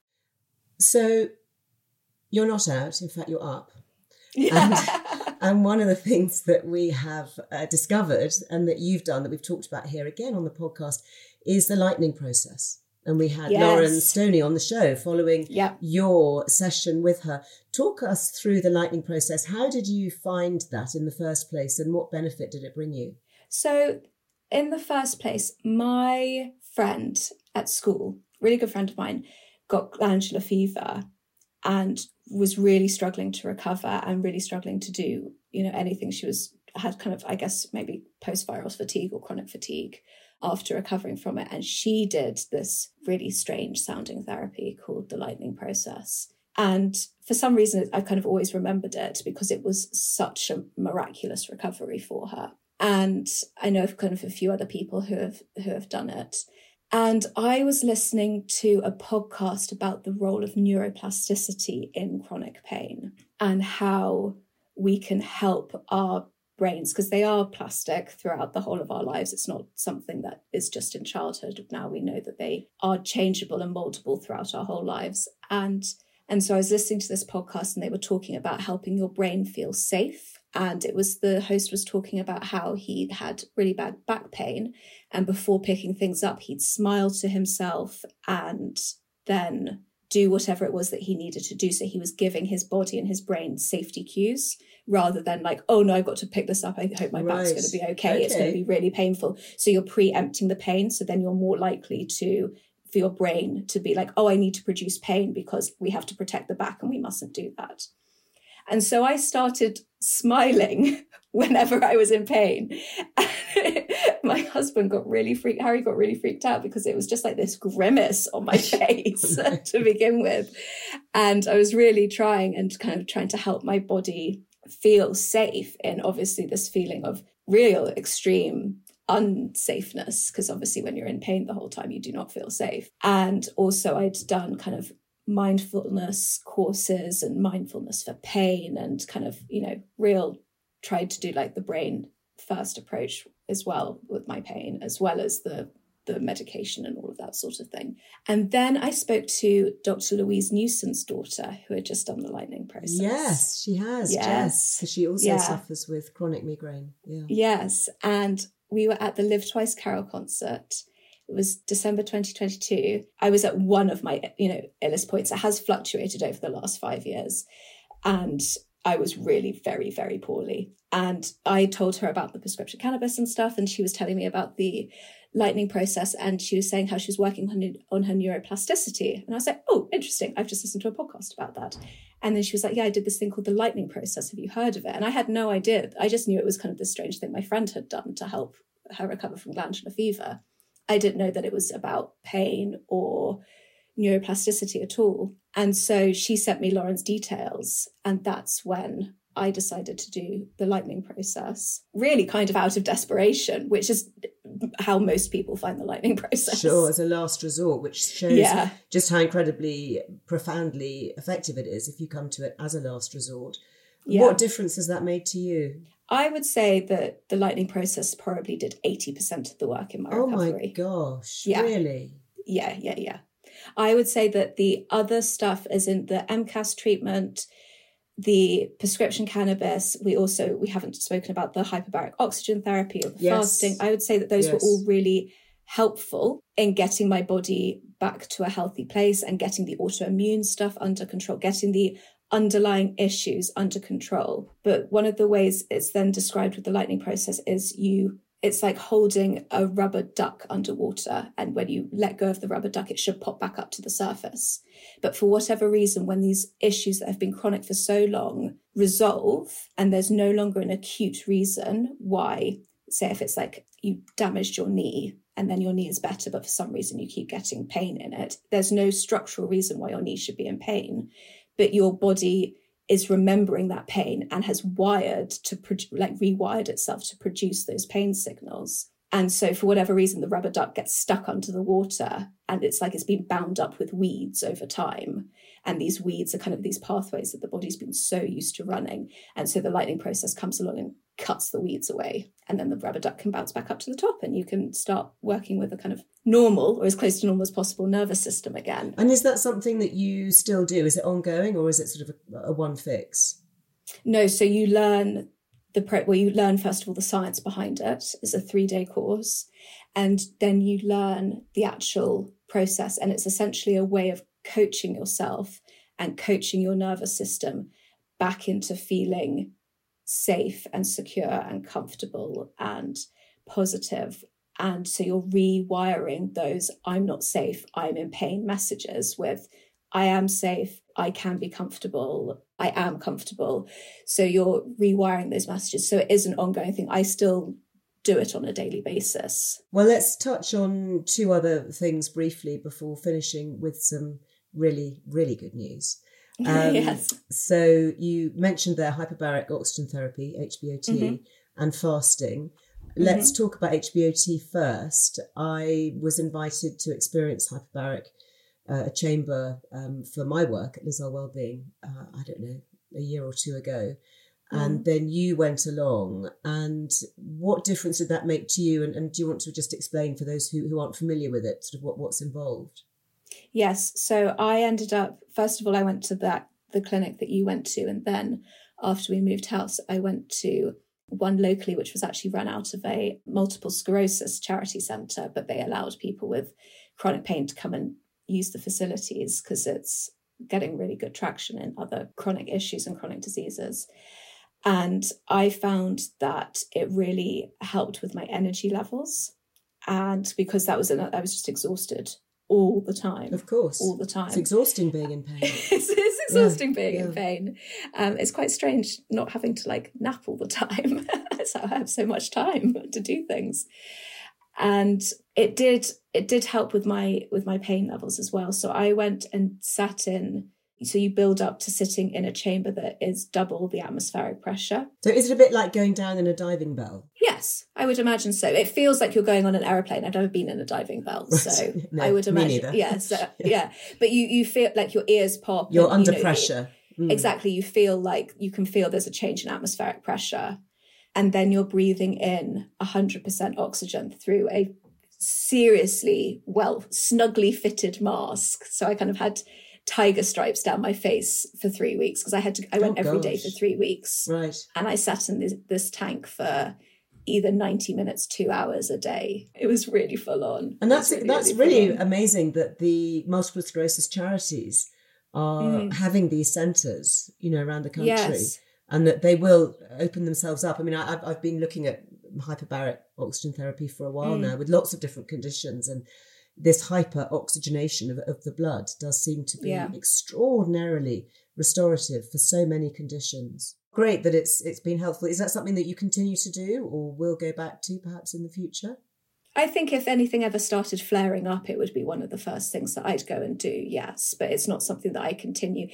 So you're not out, in fact, you're up. Yeah. And one of the things that we have discovered and that you've done, that we've talked about here again on the podcast, is the lightning process. And we had Lauren Stoney on the show following your session with her. Talk us through the lightning process. How did you find that in the first place, and what benefit did it bring you? So in the first place, my friend at school, really good friend of mine, got glandular fever and was really struggling to recover and really struggling to do, anything. She had kind of, I guess, maybe post-viral fatigue or chronic fatigue after recovering from it. And she did this really strange sounding therapy called the lightning process. And for some reason, I kind of always remembered it because it was such a miraculous recovery for her. And I know of kind of a few other people who have done it. And I was listening to a podcast about the role of neuroplasticity in chronic pain and how we can help our brains, because they are plastic throughout the whole of our lives. It's not something that is just in childhood. Now we know that they are changeable and moldable throughout our whole lives. And so I was listening to this podcast and they were talking about helping your brain feel safe. And the host was talking about how he had really bad back pain. And before picking things up, he'd smile to himself and then do whatever it was that he needed to do. So he was giving his body and his brain safety cues rather than like, oh no, I've got to pick this up. I hope my back's going to be okay. It's going to be really painful. So you're preempting the pain. So then you're more likely for your brain to be like, oh, I need to produce pain because we have to protect the back and we mustn't do that. And so I started smiling whenever I was in pain. My husband Harry got really freaked out because it was just like this grimace on my face to begin with. And I was really trying to help my body feel safe in obviously this feeling of real extreme unsafeness, because obviously when you're in pain the whole time, you do not feel safe. And also I'd done kind of mindfulness courses and mindfulness for pain and kind of, tried to do like the brain first approach as well with my pain, as well as the medication and all of that sort of thing. And then I spoke to Dr. Louise Newson's daughter, who had just done the lightning process. Yes, she has, Jess, because she also suffers with chronic migraine. Yeah. Yes, and we were at the Live Twice Carol concert. It was December 2022. I was at one of my, illest points. It has fluctuated over the last 5 years. And I was really very, very poorly. And I told her about the prescription cannabis and stuff. And she was telling me about the lightning process. And she was saying how she was working on her neuroplasticity. And I was like, oh, interesting. I've just listened to a podcast about that. And then she was like, yeah, I did this thing called the lightning process. Have you heard of it? And I had no idea. I just knew it was kind of this strange thing my friend had done to help her recover from glandular fever. I didn't know that it was about pain or neuroplasticity at all. And so she sent me Lauren's details. And that's when I decided to do the lightning process, really kind of out of desperation, which is how most people find the lightning process. Sure, as a last resort, which shows just how incredibly, profoundly effective it is if you come to it as a last resort. Yeah. What difference has that made to you? I would say that the lightning process probably did 80% of the work in my recovery. Oh my gosh, really? Yeah. I would say that the other stuff, as in the MCAS treatment, the prescription cannabis, we haven't spoken about the hyperbaric oxygen therapy or the fasting. I would say that those were all really helpful in getting my body back to a healthy place and getting the autoimmune stuff under control, getting the underlying issues under control. But one of the ways it's then described with the lightning process is it's like holding a rubber duck underwater. And when you let go of the rubber duck, it should pop back up to the surface. But for whatever reason, when these issues that have been chronic for so long resolve and there's no longer an acute reason why, say if it's like you damaged your knee and then your knee is better, but for some reason you keep getting pain in it, there's no structural reason why your knee should be in pain. But your body is remembering that pain and has rewired itself to produce those pain signals. And so for whatever reason, the rubber duck gets stuck under the water and it's like it's been bound up with weeds over time. And these weeds are kind of these pathways that the body's been so used to running. And so the lightning process comes along and cuts the weeds away. And then the rubber duck can bounce back up to the top and you can start working with a kind of normal, or as close to normal as possible, nervous system again. And is that something that you still do? Is it ongoing, or is it sort of a one fix? No, so you learn you learn first of all the science behind it. It's a 3-day course, and then you learn the actual process, and it's essentially a way of coaching yourself and coaching your nervous system back into feeling safe and secure and comfortable and positive. And so you're rewiring those I'm not safe, I'm in pain messages with I am safe, I can be comfortable, I am comfortable. So you're rewiring those messages. So it is an ongoing thing. I still do it on a daily basis. Well, let's touch on 2 other things briefly before finishing with some really, really good news. Yes. So you mentioned there hyperbaric oxygen therapy, HBOT, and fasting. Let's talk about HBOT first. I was invited to experience hyperbaric, a chamber for my work at Liz Earle Wellbeing, I don't know, a year or 2 ago. And then you went along. And what difference did that make to you? And do you want to just explain for those who aren't familiar with it, sort of what's involved? Yes. So I ended up, first of all, I went to the clinic that you went to. And then after we moved house, I went to one locally, which was actually run out of a multiple sclerosis charity centre, but they allowed people with chronic pain to come and use the facilities because it's getting really good traction in other chronic issues and chronic diseases. And I found that it really helped with my energy levels. And because I was just exhausted all the time. Of course. All the time. It's exhausting being in pain. it's exhausting being in pain. It's quite strange not having to nap all the time. So I have so much time to do things. And it did help with my pain levels as well. So I went and sat in. So you build up to sitting in a chamber that is double the atmospheric pressure. So is it a bit like going down in a diving bell? Yes, I would imagine so. It feels like you're going on an aeroplane. I've never been in a diving bell, so No, I would imagine. me neither. Yeah, so, yeah. But you feel like your ears pop. You're under pressure. Exactly. You feel like you can feel there's a change in atmospheric pressure. And then you're breathing in 100% oxygen through a seriously, snugly fitted mask. So I kind of had tiger stripes down my face for 3 weeks because I went every day for 3 weeks. Right. And I sat in this tank for either 90 minutes, 2 hours a day. It was really full on. And that's really amazing that the multiple sclerosis charities are having these centres, around the country. Yes. And that they will open themselves up. I mean, I've been looking at hyperbaric oxygen therapy for a while now with lots of different conditions, and this hyper-oxygenation of the blood does seem to be extraordinarily restorative for so many conditions. Great that it's been helpful. Is that something that you continue to do or will go back to perhaps in the future? I think if anything ever started flaring up, it would be one of the first things that I'd go and do, yes. But it's not something that I continue.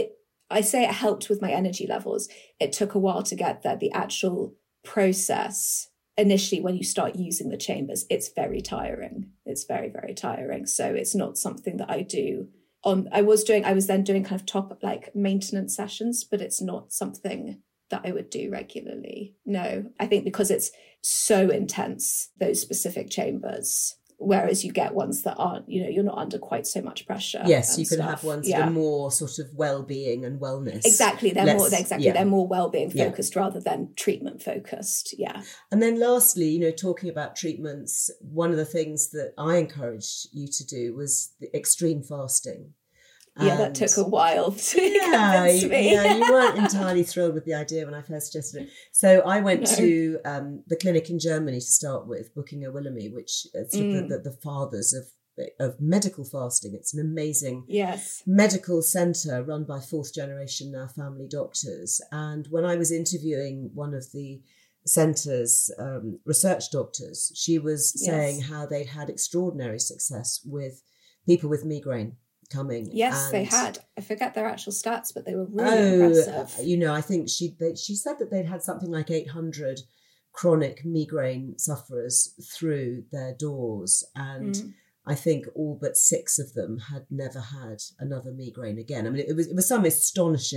I say it helped with my energy levels. It took a while to get there. The actual process, initially when you start using the chambers, it's very tiring. It's very, very tiring. So it's not something that I do I was then doing kind of top maintenance sessions, but it's not something that I would do regularly. No, I think because it's so intense, those specific chambers, whereas you get ones that aren't, you're not under quite so much pressure. Yes, you can have ones that are more sort of well-being and wellness. Exactly, they're more well-being focused rather than treatment focused. Yeah. And then lastly, talking about treatments, one of the things that I encouraged you to do was the extreme fasting. Yeah, that took a while to convince me. Yeah, you weren't entirely thrilled with the idea when I first suggested it. So I went to the clinic in Germany to start with, Böckinger Wilhelmi, which is sort of the fathers of medical fasting. It's an amazing medical centre run by fourth generation now family doctors. And when I was interviewing one of the centre's research doctors, she was saying how they'd had extraordinary success with people with migraine coming. Yes, they had. I forget their actual stats, but they were really impressive. I think she said that they'd had something like 800 chronic migraine sufferers through their doors, and I think all but 6 of them had never had another migraine again. I mean, it was some astonishing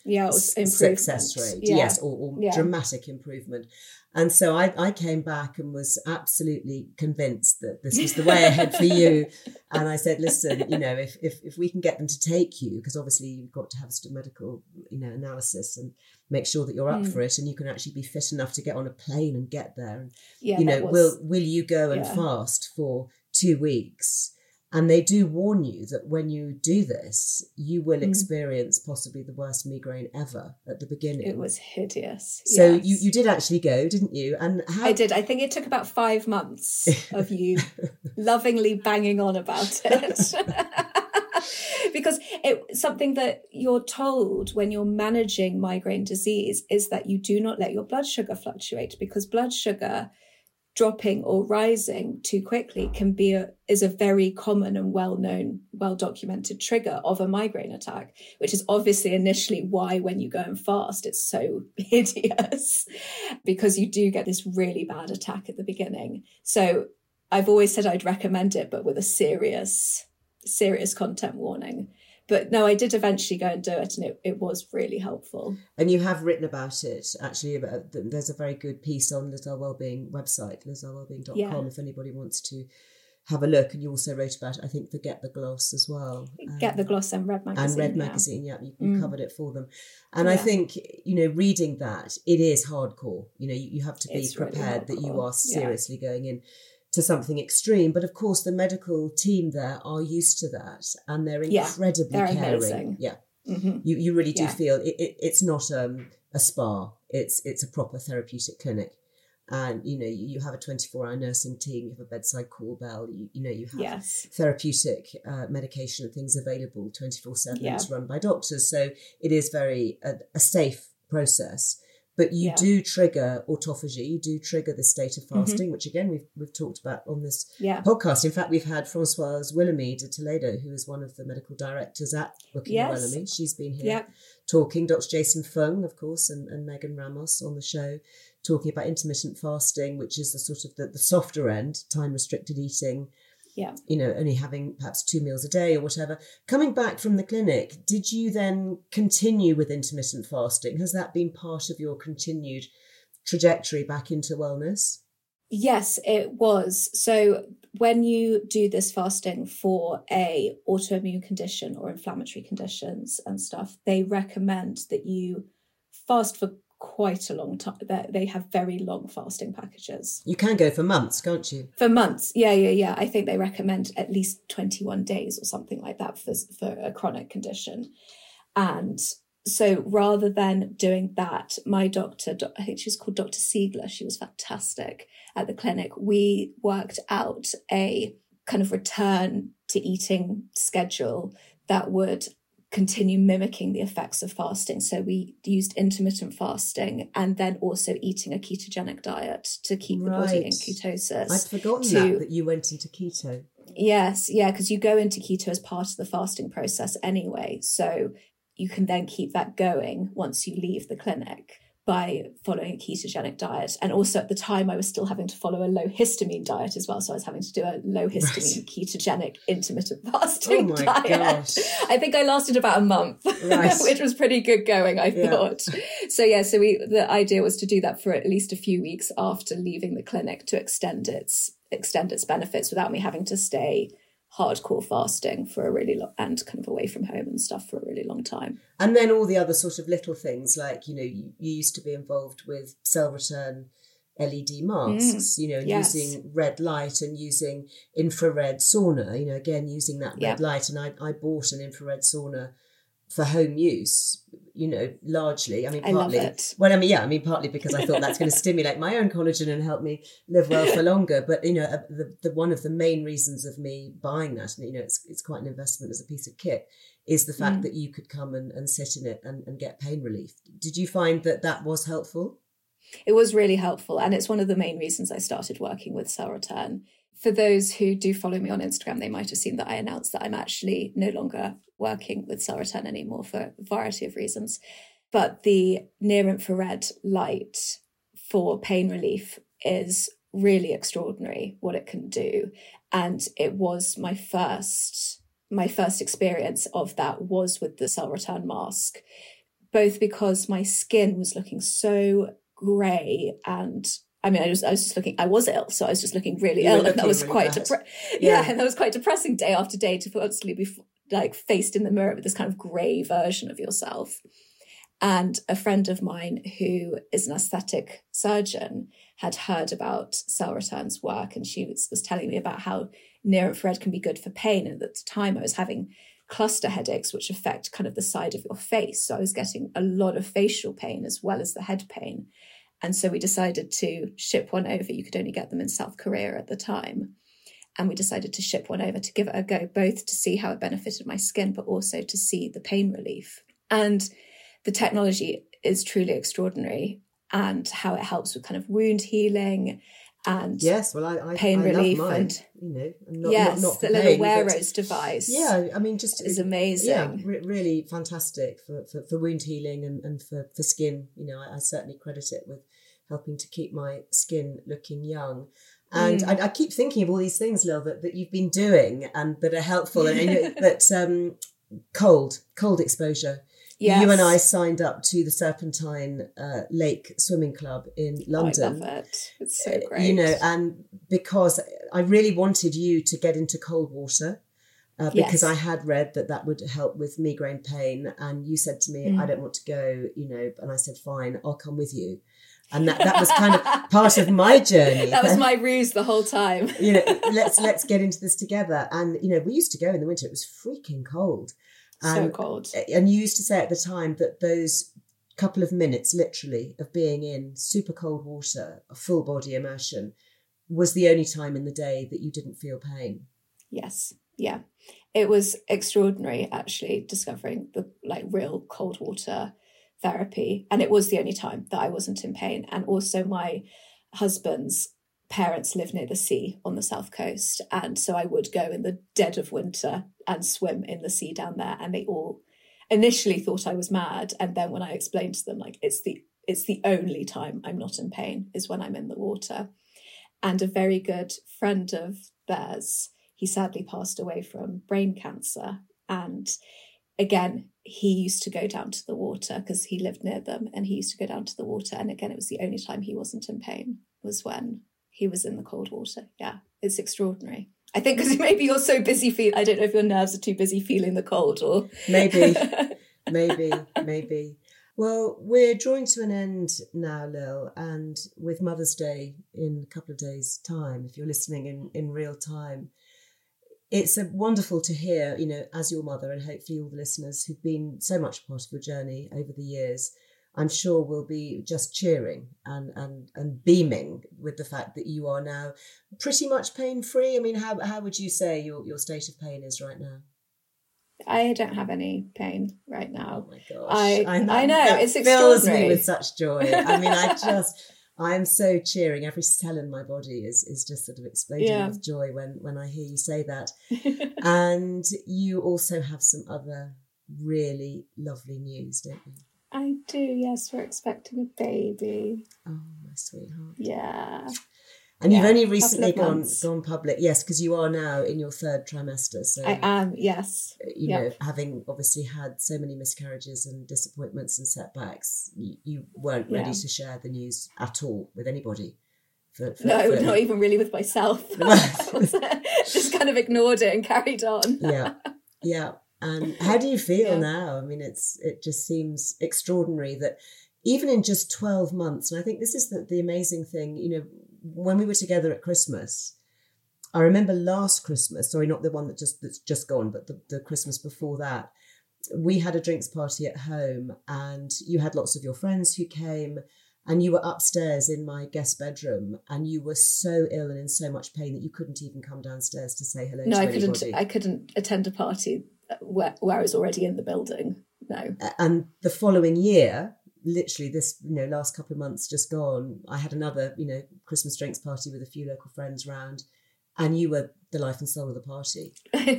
success rate. Yes, or dramatic improvement. And so I came back and was absolutely convinced that this was the way ahead for you. And I said, listen, if we can get them to take you, because obviously you've got to have some medical, analysis and make sure that you're up for it and you can actually be fit enough to get on a plane and get there. And, will you go and fast for 2 weeks? And they do warn you that when you do this, you will experience possibly the worst migraine ever at the beginning. It was hideous. So you did actually go, didn't you? And I did. I think it took about 5 months of you lovingly banging on about it. Because something that you're told when you're managing migraine disease is that you do not let your blood sugar fluctuate, because blood sugar dropping or rising too quickly is a very common and well-known, well-documented trigger of a migraine attack, which is obviously initially why when you go and fast, it's so hideous, because you do get this really bad attack at the beginning. So I've always said I'd recommend it, but with a serious content warning. But no, I did eventually go and do it, and it was really helpful. And you have written about it, actually. There's a very good piece on Lisdale Wellbeing website, lisdalewellbeing.com, if anybody wants to have a look. And you also wrote about, I think, the Get the Gloss as well. Get the Gloss and Red Magazine. And Red Magazine, you covered it for them. And I think, reading that, it is hardcore. You have to be prepared that you are seriously going in to something extreme. But of course, the medical team there are used to that, and they're incredibly caring. Amazing. Yeah. Mm-hmm. You really do feel it's not a spa. It's a proper therapeutic clinic. And, you have a 24-hour nursing team, you have a bedside call bell, you have therapeutic medication and things available 24/7. It's run by doctors. So it is very a safe process. But you do trigger autophagy, you do trigger the state of fasting, which again, we've talked about on this podcast. In fact, we've had Françoise Willemie de Toledo, who is one of the medical directors at Booking Wellamy. She's been here talking, Dr. Jason Fung, of course, and Megan Ramos on the show, talking about intermittent fasting, which is the sort of the softer end, time-restricted eating. Yeah. Only having perhaps 2 meals a day or whatever. Coming back from the clinic, did you then continue with intermittent fasting? Has that been part of your continued trajectory back into wellness? Yes, it was. So when you do this fasting for a autoimmune condition or inflammatory conditions and stuff, they recommend that you fast for quite a long time. They have very long fasting packages. You can go for months, can't you? For months, yeah. I think they recommend at least 21 days or something like that for a chronic condition. And so rather than doing that, my doctor, I think she was called Dr. Siegler, she was fantastic at the clinic. We worked out a kind of return to eating schedule that would continue mimicking the effects of fasting. So we used intermittent fasting and then also eating a ketogenic diet to keep the body in ketosis. I'd forgotten that you went into keto. Yes, because you go into keto as part of the fasting process anyway. So you can then keep that going once you leave the clinic by following a ketogenic diet. And also at the time I was still having to follow a low histamine diet as well. So I was having to do a low histamine ketogenic intermittent fasting diet. Gosh. I think I lasted about a month, which was pretty good going, I thought. So the idea was to do that for at least a few weeks after leaving the clinic to extend its benefits without me having to stay hardcore fasting for a really long and kind of away from home and stuff for a really long time. And then all the other sort of little things like, you used to be involved with cell return LED masks, using red light and using infrared sauna, again, using that red light. And I bought an infrared sauna for home use, largely. Partly. I love it. Partly because I thought that's going to stimulate my own collagen and help me live well for longer. But, the one of the main reasons of me buying that, and, it's quite an investment as a piece of kit, is the fact that you could come and sit in it and get pain relief. Did you find that was helpful? It was really helpful. And it's one of the main reasons I started working with Cell Return. For those who do follow me on Instagram, they might have seen that I announced that I'm actually no longer working with Cell Return anymore for a variety of reasons. But the near-infrared light for pain relief is really extraordinary, what it can do. And it was my first experience of that was with the Cell Return mask. both because my skin was looking so grey, and I mean, I was ill, so I was just looking really ill, and that was really quite and that was quite depressing day after day to constantly be like faced in the mirror with this kind of grey version of yourself. And a friend of mine who is an aesthetic surgeon had heard about Cell Return's work, and she was telling me about how near-infrared can be good for pain. And at the time I was having cluster headaches, which affect kind of the side of your face. So I was getting a lot of facial pain as well as the head pain. And so we decided to ship one over. You could only get them in South Korea at the time. And we decided to ship one over to give it a go, both to see how it benefited my skin, but also to see the pain relief. And the technology is truly extraordinary, and how it helps with kind of wound healing and pain relief. Love mine, and not the little Wearose device. Yeah, I mean, just is amazing. Yeah, really fantastic for wound healing and for skin. You know, I certainly credit it with helping to keep my skin looking young. And I keep thinking of all these things, Lil, that you've been doing and that are helpful. And I know that cold exposure. Yes. You and I signed up to the Serpentine Lake Swimming Club in London. I love it. It's so great. You know, and because I really wanted you to get into cold water, because I had read that would help with migraine pain. And you said to me, I don't want to go, you know, and I said, fine, I'll come with you. And that was kind of part of my journey. That was my ruse the whole time. You know, let's get into this together. And, you know, we used to go in the winter. It was freaking cold. So cold. And you used to say at the time that those couple of minutes, literally, of being in super cold water, a full body immersion, was the only time in the day that you didn't feel pain. Yes. Yeah. It was extraordinary, actually, discovering the real cold water therapy. And it was the only time that I wasn't in pain. And also my husband's parents live near the sea on the south coast, and so I would go in the dead of winter and swim in the sea down there, and they all initially thought I was mad, and then when I explained to them it's the only time I'm not in pain is when I'm in the water. And a very good friend of theirs, he sadly passed away from brain cancer, and again he used to go down to the water because he lived near them, and he used to go down to the water, and again it was the only time he wasn't in pain was when he was in the cold water. Yeah, it's extraordinary. I think because maybe you're so busy I don't know if your nerves are too busy feeling the cold, or maybe. Well, we're drawing to an end now, Lil, and with Mother's Day in a couple of days' time, if you're listening in real time, it's wonderful to hear, you know, as your mother, and hopefully all the listeners who've been so much part of your journey over the years, I'm sure will be just cheering and beaming with the fact that you are now pretty much pain-free. I mean, how would you say your state of pain is right now? I don't have any pain right now. Oh my gosh. I know, it's extraordinary. It fills me with such joy. I mean, I am so cheering. Every cell in my body is just sort of exploding with joy when I hear you say that. And you also have some other really lovely news, don't you? I do, yes. We're expecting a baby. Oh, my sweetheart. Yeah. And you've only recently gone public. Yes, because you are now in your third trimester. So I am, yes. You know, having obviously had so many miscarriages and disappointments and setbacks, you weren't ready to share the news at all with anybody. Not even really with myself. Just kind of ignored it and carried on. Yeah. And how do you feel now? I mean, it just seems extraordinary that even in just 12 months, and I think this is the amazing thing, you know, when we were together at Christmas, I remember last Christmas, sorry, not the one that's just gone, but the Christmas before that, we had a drinks party at home, and you had lots of your friends who came, and you were upstairs in my guest bedroom, and you were so ill and in so much pain that you couldn't even come downstairs to say hello to anybody. No, I couldn't attend a party where I was already in the building. No. And the following year, literally this, you know, last couple of months just gone, I had another, you know, Christmas drinks party with a few local friends round, and you were the life and soul of the party.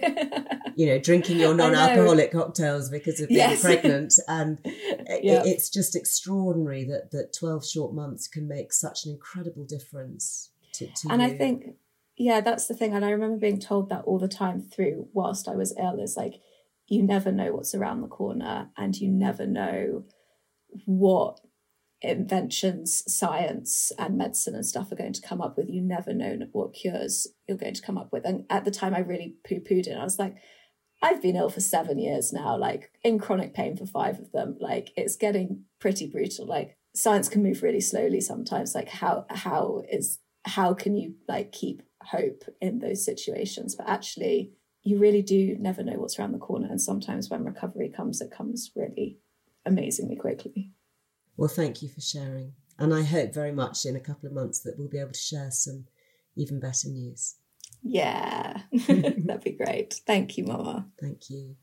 You know, drinking your non-alcoholic cocktails because of being pregnant. And it's just extraordinary that 12 short months can make such an incredible difference to and you. I think, yeah, that's the thing. And I remember being told that all the time through whilst I was ill, is like, you never know what's around the corner, and you never know what inventions, science and medicine and stuff are going to come up with. You never know what cures you're going to come up with. And at the time I really poo-pooed it. I was like, I've been ill for 7 years now, like in chronic pain for 5 of them. Like it's getting pretty brutal. Like science can move really slowly sometimes. Like how can you like keep hope in those situations? But actually you really do never know what's around the corner. And sometimes when recovery comes, it comes really amazingly quickly. Well, thank you for sharing. And I hope very much in a couple of months that we'll be able to share some even better news. Yeah, that'd be great. Thank you, Mama. Thank you.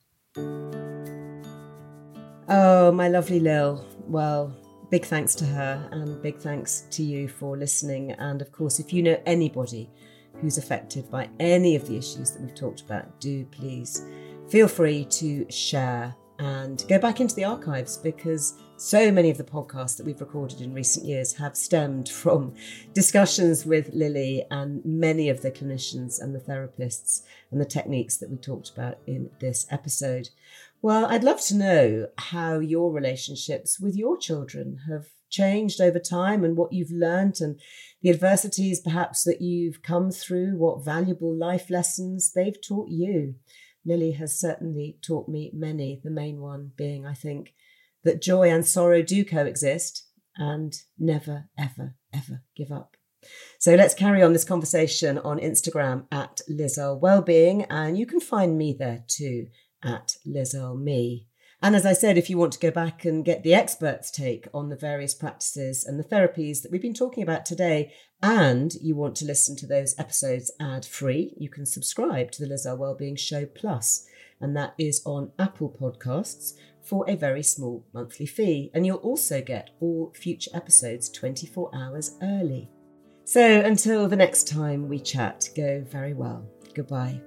Oh, my lovely Lil. Well, big thanks to her and big thanks to you for listening. And of course, if you know anybody who's affected by any of the issues that we've talked about, do please feel free to share and go back into the archives, because so many of the podcasts that we've recorded in recent years have stemmed from discussions with Lily and many of the clinicians and the therapists and the techniques that we talked about in this episode. Well, I'd love to know how your relationships with your children have changed over time and what you've learned and the adversities perhaps that you've come through, what valuable life lessons they've taught you. Lily has certainly taught me many, the main one being, I think, that joy and sorrow do coexist and never, ever, ever give up. So let's carry on this conversation on Instagram at Liz Earle Wellbeing, and you can find me there too at Liz Earle Me. And as I said, if you want to go back and get the experts' take on the various practices and the therapies that we've been talking about today, and you want to listen to those episodes ad-free, you can subscribe to the Liz Earle Wellbeing Show Plus, and that is on Apple Podcasts for a very small monthly fee. And you'll also get all future episodes 24 hours early. So until the next time we chat, go very well. Goodbye.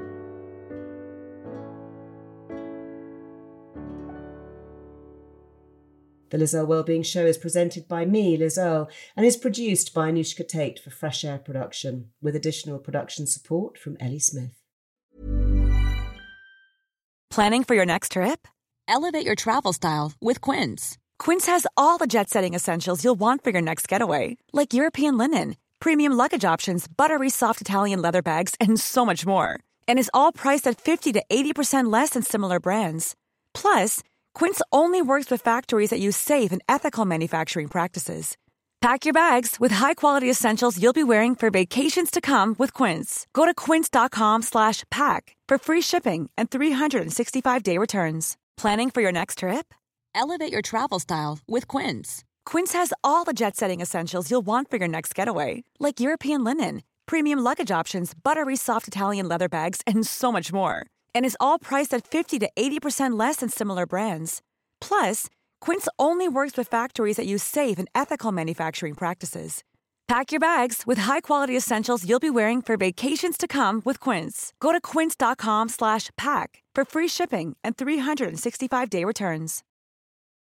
The Liz Earle Wellbeing Show is presented by me, Liz Earle, and is produced by Anushka Tate for Fresh Air Production, with additional production support from Ellie Smith. Planning for your next trip? Elevate your travel style with Quince. Quince has all the jet-setting essentials you'll want for your next getaway, like European linen, premium luggage options, buttery soft Italian leather bags, and so much more. And is all priced at 50 to 80% less than similar brands. Plus, Quince only works with factories that use safe and ethical manufacturing practices. Pack your bags with high-quality essentials you'll be wearing for vacations to come with Quince. Go to quince.com/pack for free shipping and 365-day returns. Planning for your next trip? Elevate your travel style with Quince. Quince has all the jet-setting essentials you'll want for your next getaway, like European linen, premium luggage options, buttery soft Italian leather bags, and so much more. And is all priced at 50 to 80% less than similar brands. Plus, Quince only works with factories that use safe and ethical manufacturing practices. Pack your bags with high-quality essentials you'll be wearing for vacations to come with Quince. Go to quince.com/pack for free shipping and 365-day returns.